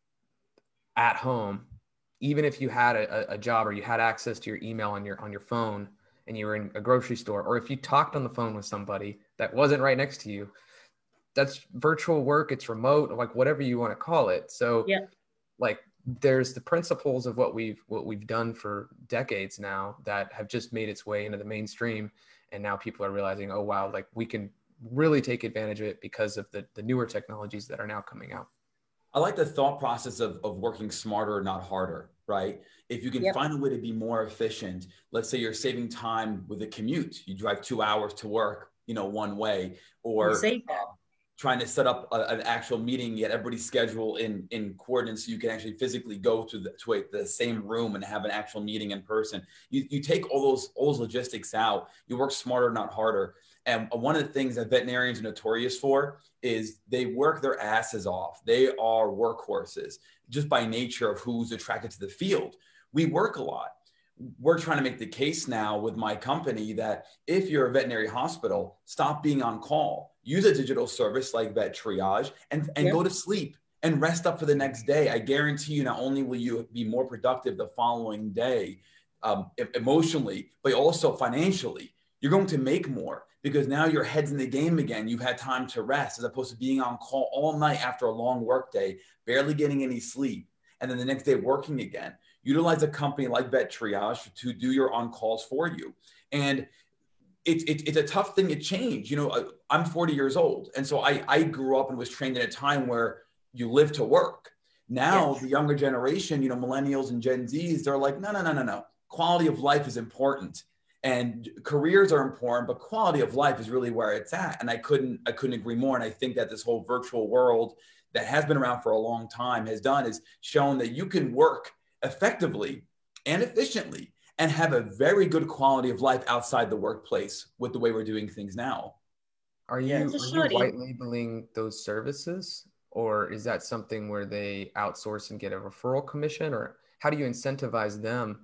at home, even if you had a, a job or you had access to your email on your on your phone and you were in a grocery store, or if you talked on the phone with somebody that wasn't right next to you, that's virtual work, it's remote, like whatever you want to call it. So yeah. like there's the principles of what we've what we've done for decades now that have just made its way into the mainstream. And now people are realizing, oh, wow, like we can really take advantage of it because of the, the newer technologies that are now coming out. I like the thought process of, of working smarter, not harder, right? If you can yep. find a way to be more efficient, let's say you're saving time with a commute, you drive two hours to work, you know, one way, or uh, trying to set up a, an actual meeting, get everybody's schedule in, in coordinates so you can actually physically go to the, to a, the same room and have an actual meeting in person. You, you take all those, all those logistics out, you work smarter, not harder. And one of the things that veterinarians are notorious for is they work their asses off. They are workhorses just by nature of who's attracted to the field. We work a lot. We're trying to make the case now with my company that if you're a veterinary hospital, stop being on call. Use a digital service like Vet Triage and, and yep. go to sleep and rest up for the next day. I guarantee you not only will you be more productive the following day um, emotionally, but also financially. You're going to make more because now your head's in the game again. You've had time to rest as opposed to being on call all night after a long work day, barely getting any sleep, and then the next day working again. Utilize a company like Vet Triage to do your on-calls for you. And it's it, it's a tough thing to change. You know, I'm forty years old. And so I, I grew up and was trained in a time where you live to work. Now, yes. the younger generation, you know, millennials and Gen Zs, they're like, no, no, no, no, no. Quality of life is important. And careers are important, but quality of life is really where it's at. And I couldn't, I couldn't agree more. And I think that this whole virtual world that has been around for a long time has done is shown that you can work effectively and efficiently and have a very good quality of life outside the workplace with the way we're doing things now. Are you, are you white labeling those services, or is that something where they outsource and get a referral commission, or how do you incentivize them?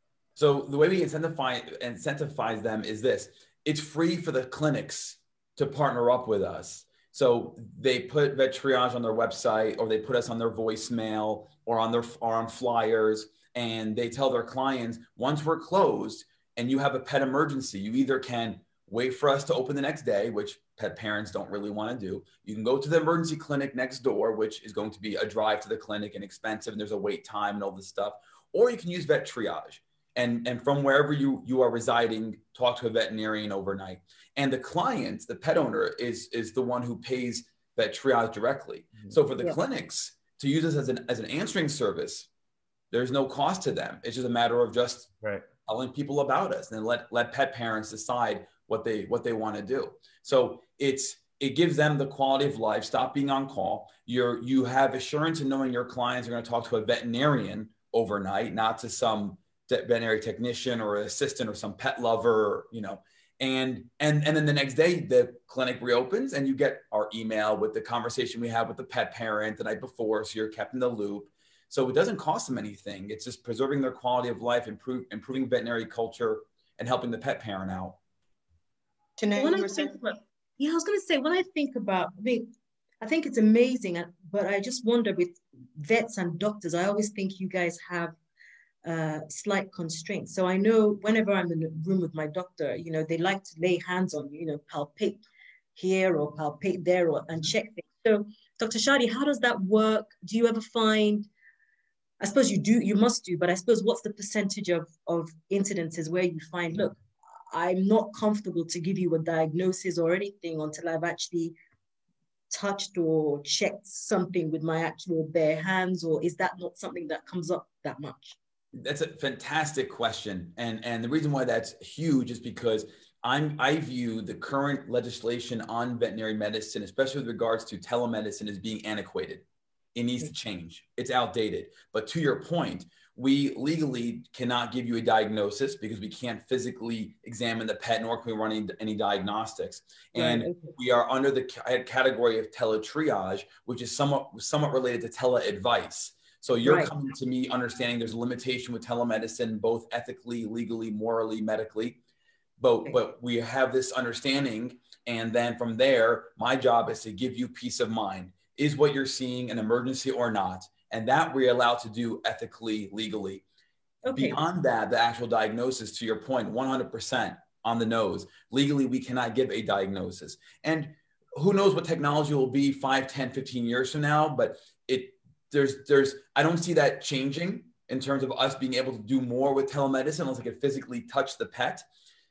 So the way we incentivize, incentivize them is this. It's free for the clinics to partner up with us. So they put Vet Triage on their website, or they put us on their voicemail or on their or on flyers, and they tell their clients, once we're closed and you have a pet emergency, you either can wait for us to open the next day, which pet parents don't really want to do. You can go to the emergency clinic next door, which is going to be a drive to the clinic and expensive, and there's a wait time and all this stuff. Or you can use Vet Triage. And, and from wherever you, you are residing, talk to a veterinarian overnight. And the client, the pet owner, is, is the one who pays Vet Triage directly. Mm-hmm. So for the yeah. clinics to use this as an, as an answering service, there's no cost to them. It's just a matter of just right. telling people about us, and then let, let pet parents decide what they, what they want to do. So it's, it gives them the quality of life, stop being on call. You're, you have assurance in knowing your clients are going to talk to a veterinarian overnight, not to some veterinary technician or assistant or some pet lover, you know, and, and, and then the next day the clinic reopens and you get our email with the conversation we had with the pet parent the night before. So you're kept in the loop. So it doesn't cost them anything. It's just preserving their quality of life, improve, improving veterinary culture, and helping the pet parent out. Tanae, when I think about, yeah, I was going to say, when I think about, I mean, I think it's amazing, but I just wonder with vets and doctors, I always think you guys have uh, slight constraints. So I know whenever I'm in a room with my doctor, you know, they like to lay hands on you, you know, palpate here or palpate there or, and check things. So Doctor Shadi, how does that work? Do you ever find, I suppose you do, you must do, but I suppose what's the percentage of, of incidences where you find, look, I'm not comfortable to give you a diagnosis or anything until I've actually touched or checked something with my actual bare hands, or is that not something that comes up that much? That's a fantastic question. And, and the reason why that's huge is because I'm, I view the current legislation on veterinary medicine, especially with regards to telemedicine, as being antiquated. It needs to change. It's outdated. But to your point, we legally cannot give you a diagnosis because we can't physically examine the pet, nor can we run any, any diagnostics. And right. we are under the category of teletriage, which is somewhat, somewhat related to tele-advice. So you're right. coming to me understanding there's a limitation with telemedicine, both ethically, legally, morally, medically. But, okay. but we have this understanding. And then from there, my job is to give you peace of mind. Is what you're seeing an emergency or not? And that we're allowed to do ethically, legally. Okay. Beyond that, the actual diagnosis, to your point, one hundred percent on the nose. Legally, we cannot give a diagnosis. And who knows what technology will be five, ten, fifteen years from now, but it there's, there's, I don't see that changing in terms of us being able to do more with telemedicine unless I could physically touch the pet.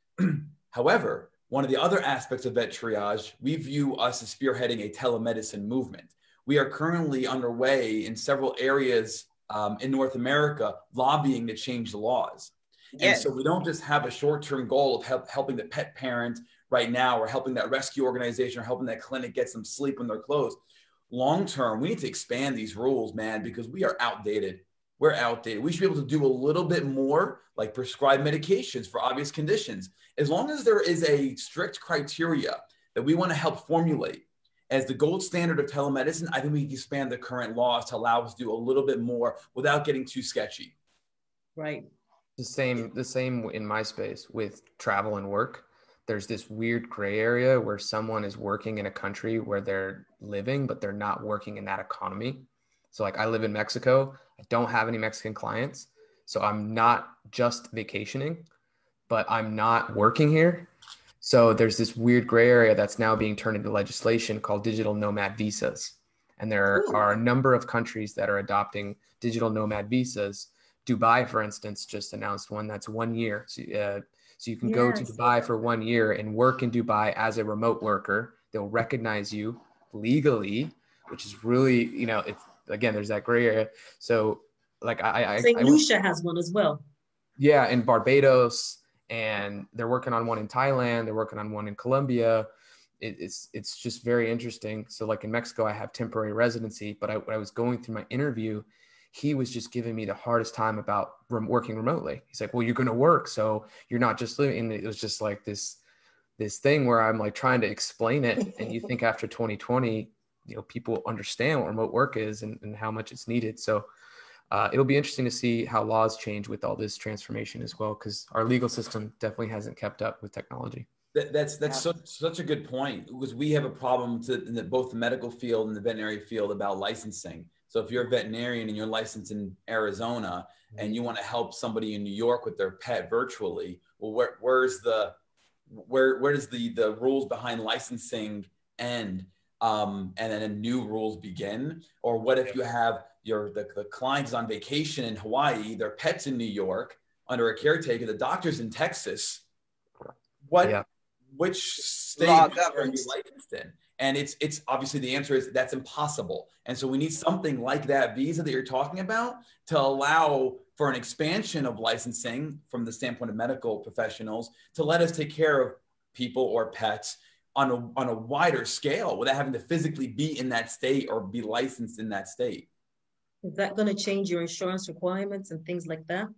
However, one of the other aspects of vet triage, we view us as spearheading a telemedicine movement. We are currently underway in several areas um, in North America lobbying to change the laws. Yes. And so we don't just have a short-term goal of help, helping the pet parent right now, or helping that rescue organization, or helping that clinic get some sleep when they're closed. Long-term, we need to expand these rules, man, because we are outdated. We're outdated. We should be able to do a little bit more, like prescribe medications for obvious conditions. As long as there is a strict criteria that we want to help formulate as the gold standard of telemedicine, I think we can expand the current laws to allow us to do a little bit more without getting too sketchy. Right. The same, the same in my space with travel and work. There's this weird gray area where someone is working in a country where they're living, but they're not working in that economy. So like I live in Mexico. I don't have any Mexican clients. So I'm not just vacationing, but I'm not working here. So there's this weird gray area that's now being turned into legislation called digital nomad visas. And there Ooh. are a number of countries that are adopting digital nomad visas. Dubai, for instance, just announced one that's one year. So, uh, so you can yes. go to Dubai for one year and work in Dubai as a remote worker. They'll recognize you legally, which is really, you know, it's, again, there's that gray area. So like I, I, Saint Lucia has one as well. Yeah. In Barbados, and they're working on one in Thailand. They're working on one in Colombia. It, it's, it's just very interesting. So like in Mexico, I have temporary residency, but I, when I was going through my interview, he was just giving me the hardest time about rem- working remotely. He's like, well, you're going to work. So you're not just living. And it was just like this, this thing where I'm like trying to explain it. And you think after twenty twenty, you know, people understand what remote work is and, and how much it's needed. So uh, it'll be interesting to see how laws change with all this transformation as well, because our legal system definitely hasn't kept up with technology. That, that's that's yeah. such, such a good point, because we have a problem to, in the, both the medical field and the veterinary field about licensing. So if you're a veterinarian and you're licensed in Arizona and you want to help somebody in New York with their pet virtually, well, where, where's the, where, where does the, the rules behind licensing end? Um, and then new rules begin? Or what if you have your, the, the clients on vacation in Hawaii, their pets in New York under a caretaker, the doctor's in Texas. What, yeah. which state are you licensed in? And it's, it's obviously the answer is that's impossible. And so we need something like that visa that you're talking about to allow for an expansion of licensing from the standpoint of medical professionals to let us take care of people or pets on a, on a wider scale without having to physically be in that state or be licensed in that state. Is that going to change your insurance requirements and things like that?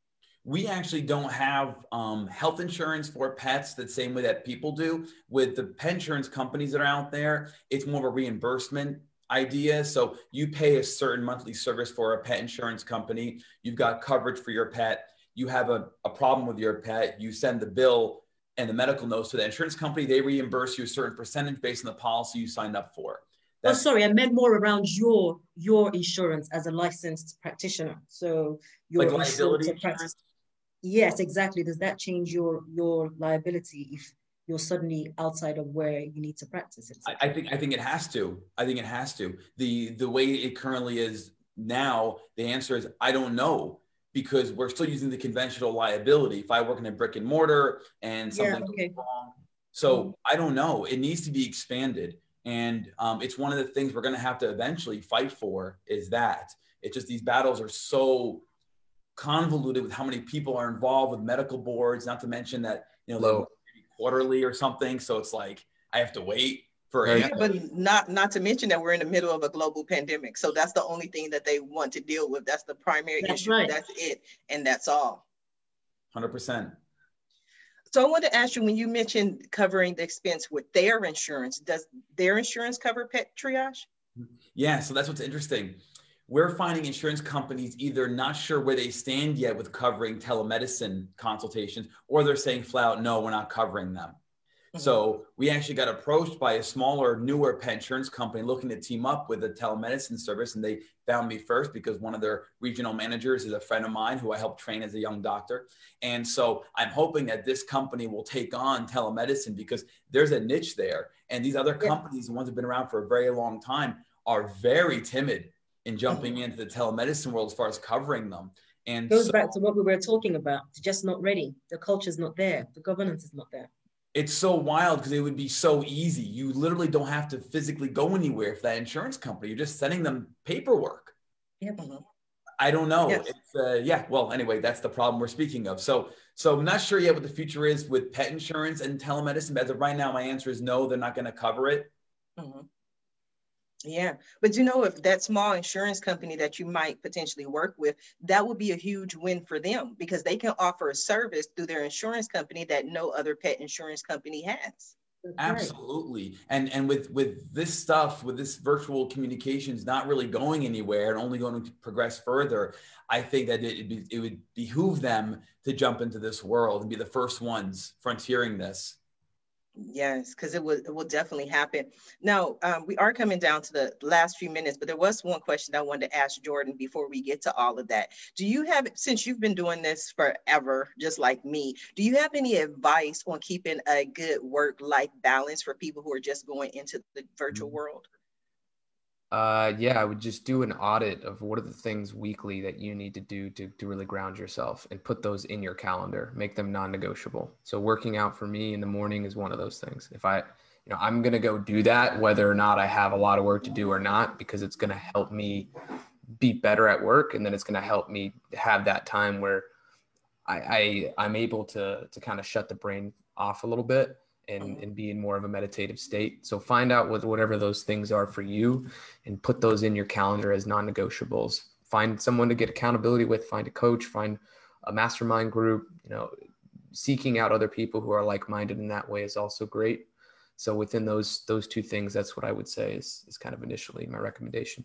We actually don't have um, health insurance for pets the same way that people do. With the pet insurance companies that are out there, it's more of a reimbursement idea. So you pay a certain monthly service for a pet insurance company. You've got coverage for your pet. You have a, a problem with your pet. You send the bill and the medical notes to the insurance company. They reimburse you a certain percentage based on the policy you signed up for. Oh, That's sorry, I meant more around your your insurance as a licensed practitioner. So like your insurance liability or practice. insurance. Yes, exactly. Does that change your your liability if you're suddenly outside of where you need to practice, I, et cetera? I think I think it has to. I think it has to. The the way it currently is now, the answer is I don't know because we're still using the conventional liability. If I work in a brick and mortar and Yeah, something goes okay. wrong, Mhm. so I don't know. It needs to be expanded, and um, it's one of the things we're going to have to eventually fight for. Is that it's just these battles are so convoluted with how many people are involved with medical boards. Not to mention that you know they Low. work maybe quarterly or something, so it's like I have to wait for Very Yeah, answers. but not not to mention that we're in the middle of a global pandemic. So that's the only thing that they want to deal with. That's the primary That's issue. right. That's it. And that's all. one hundred percent. So I want to ask you, when you mentioned covering the expense with their insurance, does their insurance cover pet triage? Yeah, so that's what's interesting. We're finding insurance companies either not sure where they stand yet with covering telemedicine consultations, or they're saying flat out, no, we're not covering them. Mhm. So we actually got approached by a smaller, newer pet insurance company looking to team up with a telemedicine service. And they found me first because one of their regional managers is a friend of mine who I helped train as a young doctor. And so I'm hoping that this company will take on telemedicine because there's a niche there. And these other Yeah. companies, the ones that have been around for a very long time, are very timid in jumping into the telemedicine world as far as covering them. And Goes so back to what we were talking about. They're just not ready. The culture's not there. The governance is not there. it's so wild because it would be so easy. You literally don't have to physically go anywhere for that insurance company. You're just sending them paperwork. Yeah. Mhm. I don't know. Yes. It's uh, yeah. Well, anyway, that's the problem we're speaking of. So, so I'm not sure yet what the future is with pet insurance and telemedicine. But as of right now, my answer is no. They're not going to cover it. Mhm. Yeah, but you know, if that small insurance company that you might potentially work with, that would be a huge win for them because they can offer a service through their insurance company that no other pet insurance company has. That's right. Absolutely. And and with with this stuff, with this virtual communications not really going anywhere and only going to progress further, I think that it, it'd be, it would behoove them to jump into this world and be the first ones frontiering this. Yes, because it will it will definitely happen. Now, um, we are coming down to the last few minutes, but there was one question I wanted to ask Jordan before we get to all of that. Do you have, since you've been doing this forever, just like me, do you have any advice on keeping a good work-life balance for people who are just going into the virtual world? Uh, yeah, I would just do an audit of what are the things weekly that you need to do to, to really ground yourself and put those in your calendar, make them non-negotiable. So working out for me in the morning is one of those things. If I, you know, I'm going to go do that, whether or not I have a lot of work to do or not, because it's going to help me be better at work. And then it's going to help me have that time where I, I I'm able to, to kind of shut the brain off a little bit. And, and be in more of a meditative state. So find out what whatever those things are for you and put those in your calendar as non-negotiables. Find someone to get accountability with, find a coach, find a mastermind group. You know, seeking out other people who are like-minded in that way is also great. So within those those two things, that's what I would say is, is kind of initially my recommendation.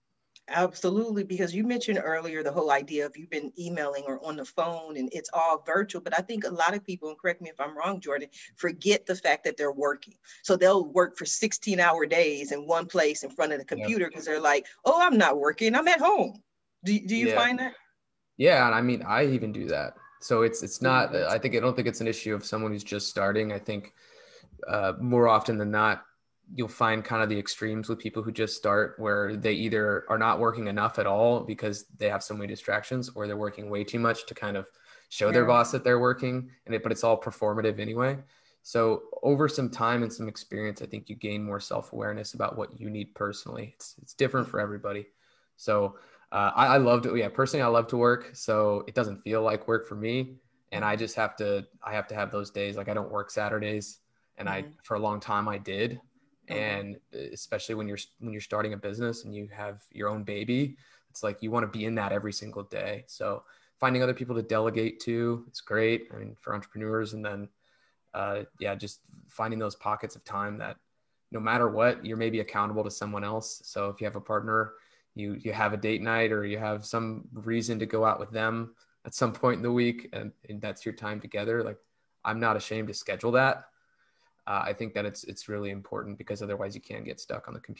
Absolutely, because you mentioned earlier the whole idea of you've been emailing or on the phone and it's all virtual. But I think a lot of people, and correct me if I'm wrong, Jordan, forget the fact that they're working. So they'll work for sixteen hour days in one place in front of the computer because they're like, oh, I'm not working, I'm at home. Do, do you Yeah. find that? Yeah, and I mean, I even do that. So it's it's not, I think, I don't think it's an issue of someone who's just starting. I think uh, more often than not, you'll find kind of the extremes with people who just start where they either are not working enough at all because they have so many distractions, or they're working way too much to kind of show Yeah. their boss that they're working, and it, but it's all performative anyway. So over some time and some experience, I think you gain more self-awareness about what you need personally. It's, it's different for everybody. So uh, I, I love to, yeah, personally, I love to work. So it doesn't feel like work for me. And I just have to, I have to have those days. Like I don't work Saturdays. And I, Mhm. for a long time I did. Mhm. And especially when you're, when you're starting a business and you have your own baby, it's like, you want to be in that every single day. So finding other people to delegate to, it's great. I mean, for entrepreneurs. And then, uh, yeah, just finding those pockets of time that no matter what, you're maybe accountable to someone else. So if you have a partner, you, you have a date night, or you have some reason to go out with them at some point in the week, and, and that's your time together. Like, I'm not ashamed to schedule that. Uh, I think that it's, it's really important, because otherwise you can get stuck on the computer.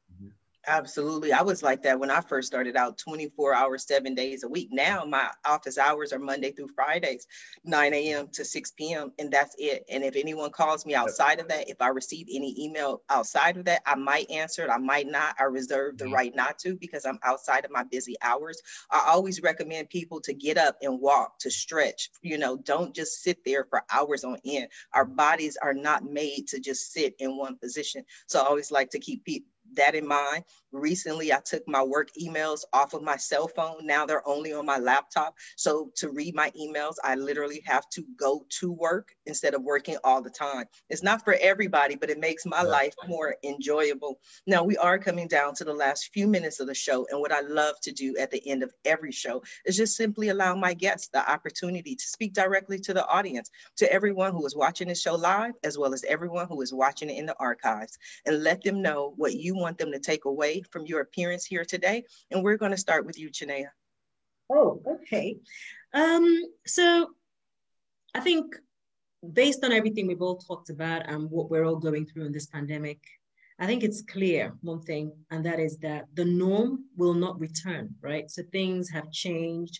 Absolutely. I was like that when I first started out, twenty-four hours, seven days a week. Now my office hours are Monday through Fridays, nine a.m. to six p.m. And that's it. And if anyone calls me outside of that, if I receive any email outside of that, I might answer it. I might not. I reserve the right not to because I'm outside of my busy hours. I always recommend people to get up and walk, to stretch. You know, don't just sit there for hours on end. Our bodies are not made to just sit in one position. So I always like to keep people that in mind. Recently, I took my work emails off of my cell phone. Now they're only on my laptop. So to read my emails, I literally have to go to work instead of working all the time. It's not for everybody, but it makes my life more enjoyable. Now we are coming down to the last few minutes of the show. And what I love to do at the end of every show is just simply allow my guests the opportunity to speak directly to the audience, to everyone who is watching this show live, as well as everyone who is watching it in the archives, and let them know what you want them to take away from your appearance here today. And we're going to start with you, Chinea. Oh, okay. Um, so I think based on everything we've all talked about and what we're all going through in this pandemic, I think it's clear one thing, and that is that the norm will not return, right? So things have changed,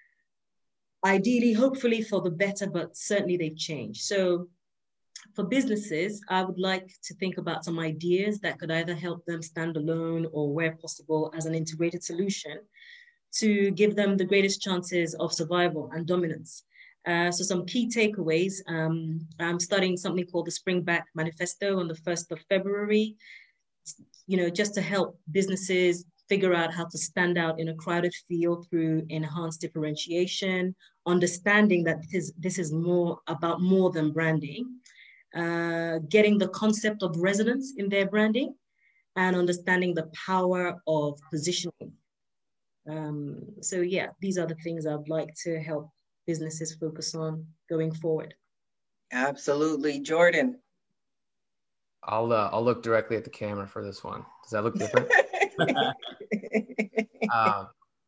ideally, hopefully for the better, but certainly they've changed. So for businesses, I would like to think about some ideas that could either help them stand alone or, where possible, as an integrated solution to give them the greatest chances of survival and dominance. Uh, so some key takeaways. Um, I'm starting something called the Spring Back Manifesto on the first of February, you know, just to help businesses figure out how to stand out in a crowded field through enhanced differentiation, understanding that this is, this is more about more than branding. Uh, getting the concept of resonance in their branding, and understanding the power of positioning. Um, so yeah, these are the things I'd like to help businesses focus on going forward. Absolutely. Jordan. I'll uh, I'll look directly at the camera for this one. Does that look different? uh,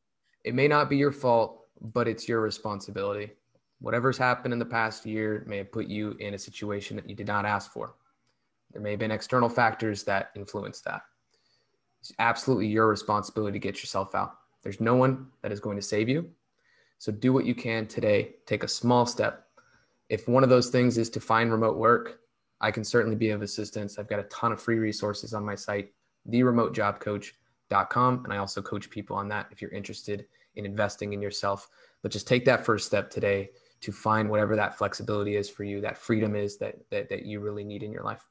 it may not be your fault, but it's your responsibility. Whatever's happened in the past year may have put you in a situation that you did not ask for. There may have been external factors that influenced that. It's absolutely your responsibility to get yourself out. There's no one that is going to save you. So do what you can today. Take a small step. If one of those things is to find remote work, I can certainly be of assistance. I've got a ton of free resources on my site, the remote job coach dot com. And I also coach people on that if you're interested in investing in yourself. But just take that first step today to find whatever that flexibility is for you, that freedom is that, that, that you really need in your life.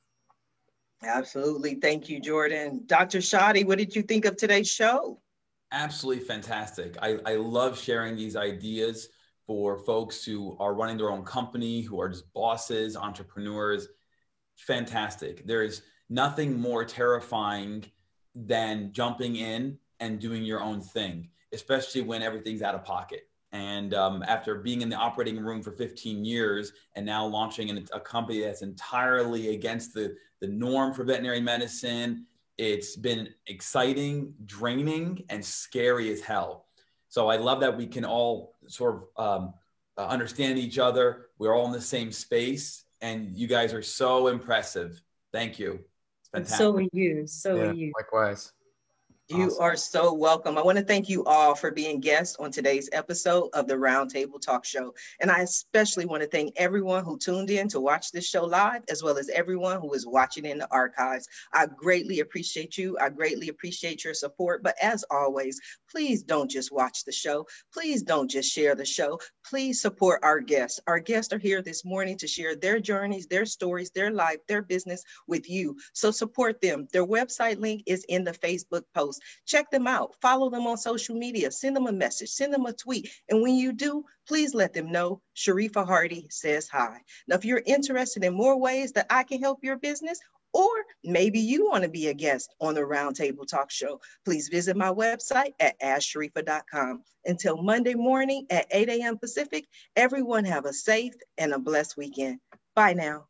Absolutely. Thank you, Jordan. Doctor Shadi, what did you think of today's show? Absolutely fantastic. I, I love sharing these ideas for folks who are running their own company, who are just bosses, entrepreneurs. Fantastic. There is nothing more terrifying than jumping in and doing your own thing, especially when everything's out of pocket. And um, after being in the operating room for fifteen years and now launching in a company that's entirely against the, the norm for veterinary medicine, it's been exciting, draining, and scary as hell. So I love that we can all sort of um, uh, understand each other. We're all in the same space, and you guys are so impressive. Thank you. It's fantastic. So are you. So yeah, are you. Likewise. You awesome. Are so welcome. I want to thank you all for being guests on today's episode of the Roundtable Talk Show. And I especially want to thank everyone who tuned in to watch this show live, as well as everyone who is watching in the archives. I greatly appreciate you. I greatly appreciate your support. But as always, please don't just watch the show. Please don't just share the show. Please support our guests. Our guests are here this morning to share their journeys, their stories, their life, their business with you. So support them. Their website link is in the Facebook post. Check them out. Follow them on social media. Send them a message. Send them a tweet. And when you do, please let them know Sharifa Hardy says hi. Now, if you're interested in more ways that I can help your business, or maybe you want to be a guest on the Roundtable Talk Show, please visit my website at ask sharifa dot com. Until Monday morning at eight a.m. Pacific, everyone have a safe and a blessed weekend. Bye now.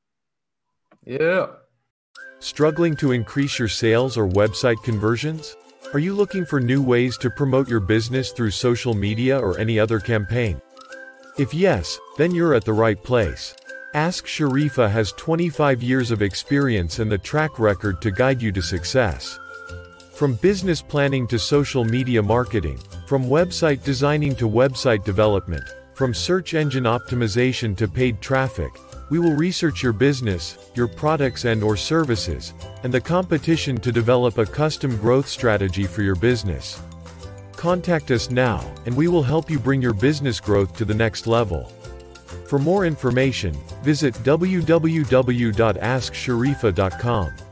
Yeah. Struggling to increase your sales or website conversions? Are you looking for new ways to promote your business through social media or any other campaign? If yes, then you're at the right place. Ask Sharifa has twenty-five years of experience and the track record to guide you to success. From business planning to social media marketing, from website designing to website development, from search engine optimization to paid traffic, we will research your business, your products and or services, and the competition to develop a custom growth strategy for your business. Contact us now, and we will help you bring your business growth to the next level. For more information, visit w w w dot ask sharifa dot com.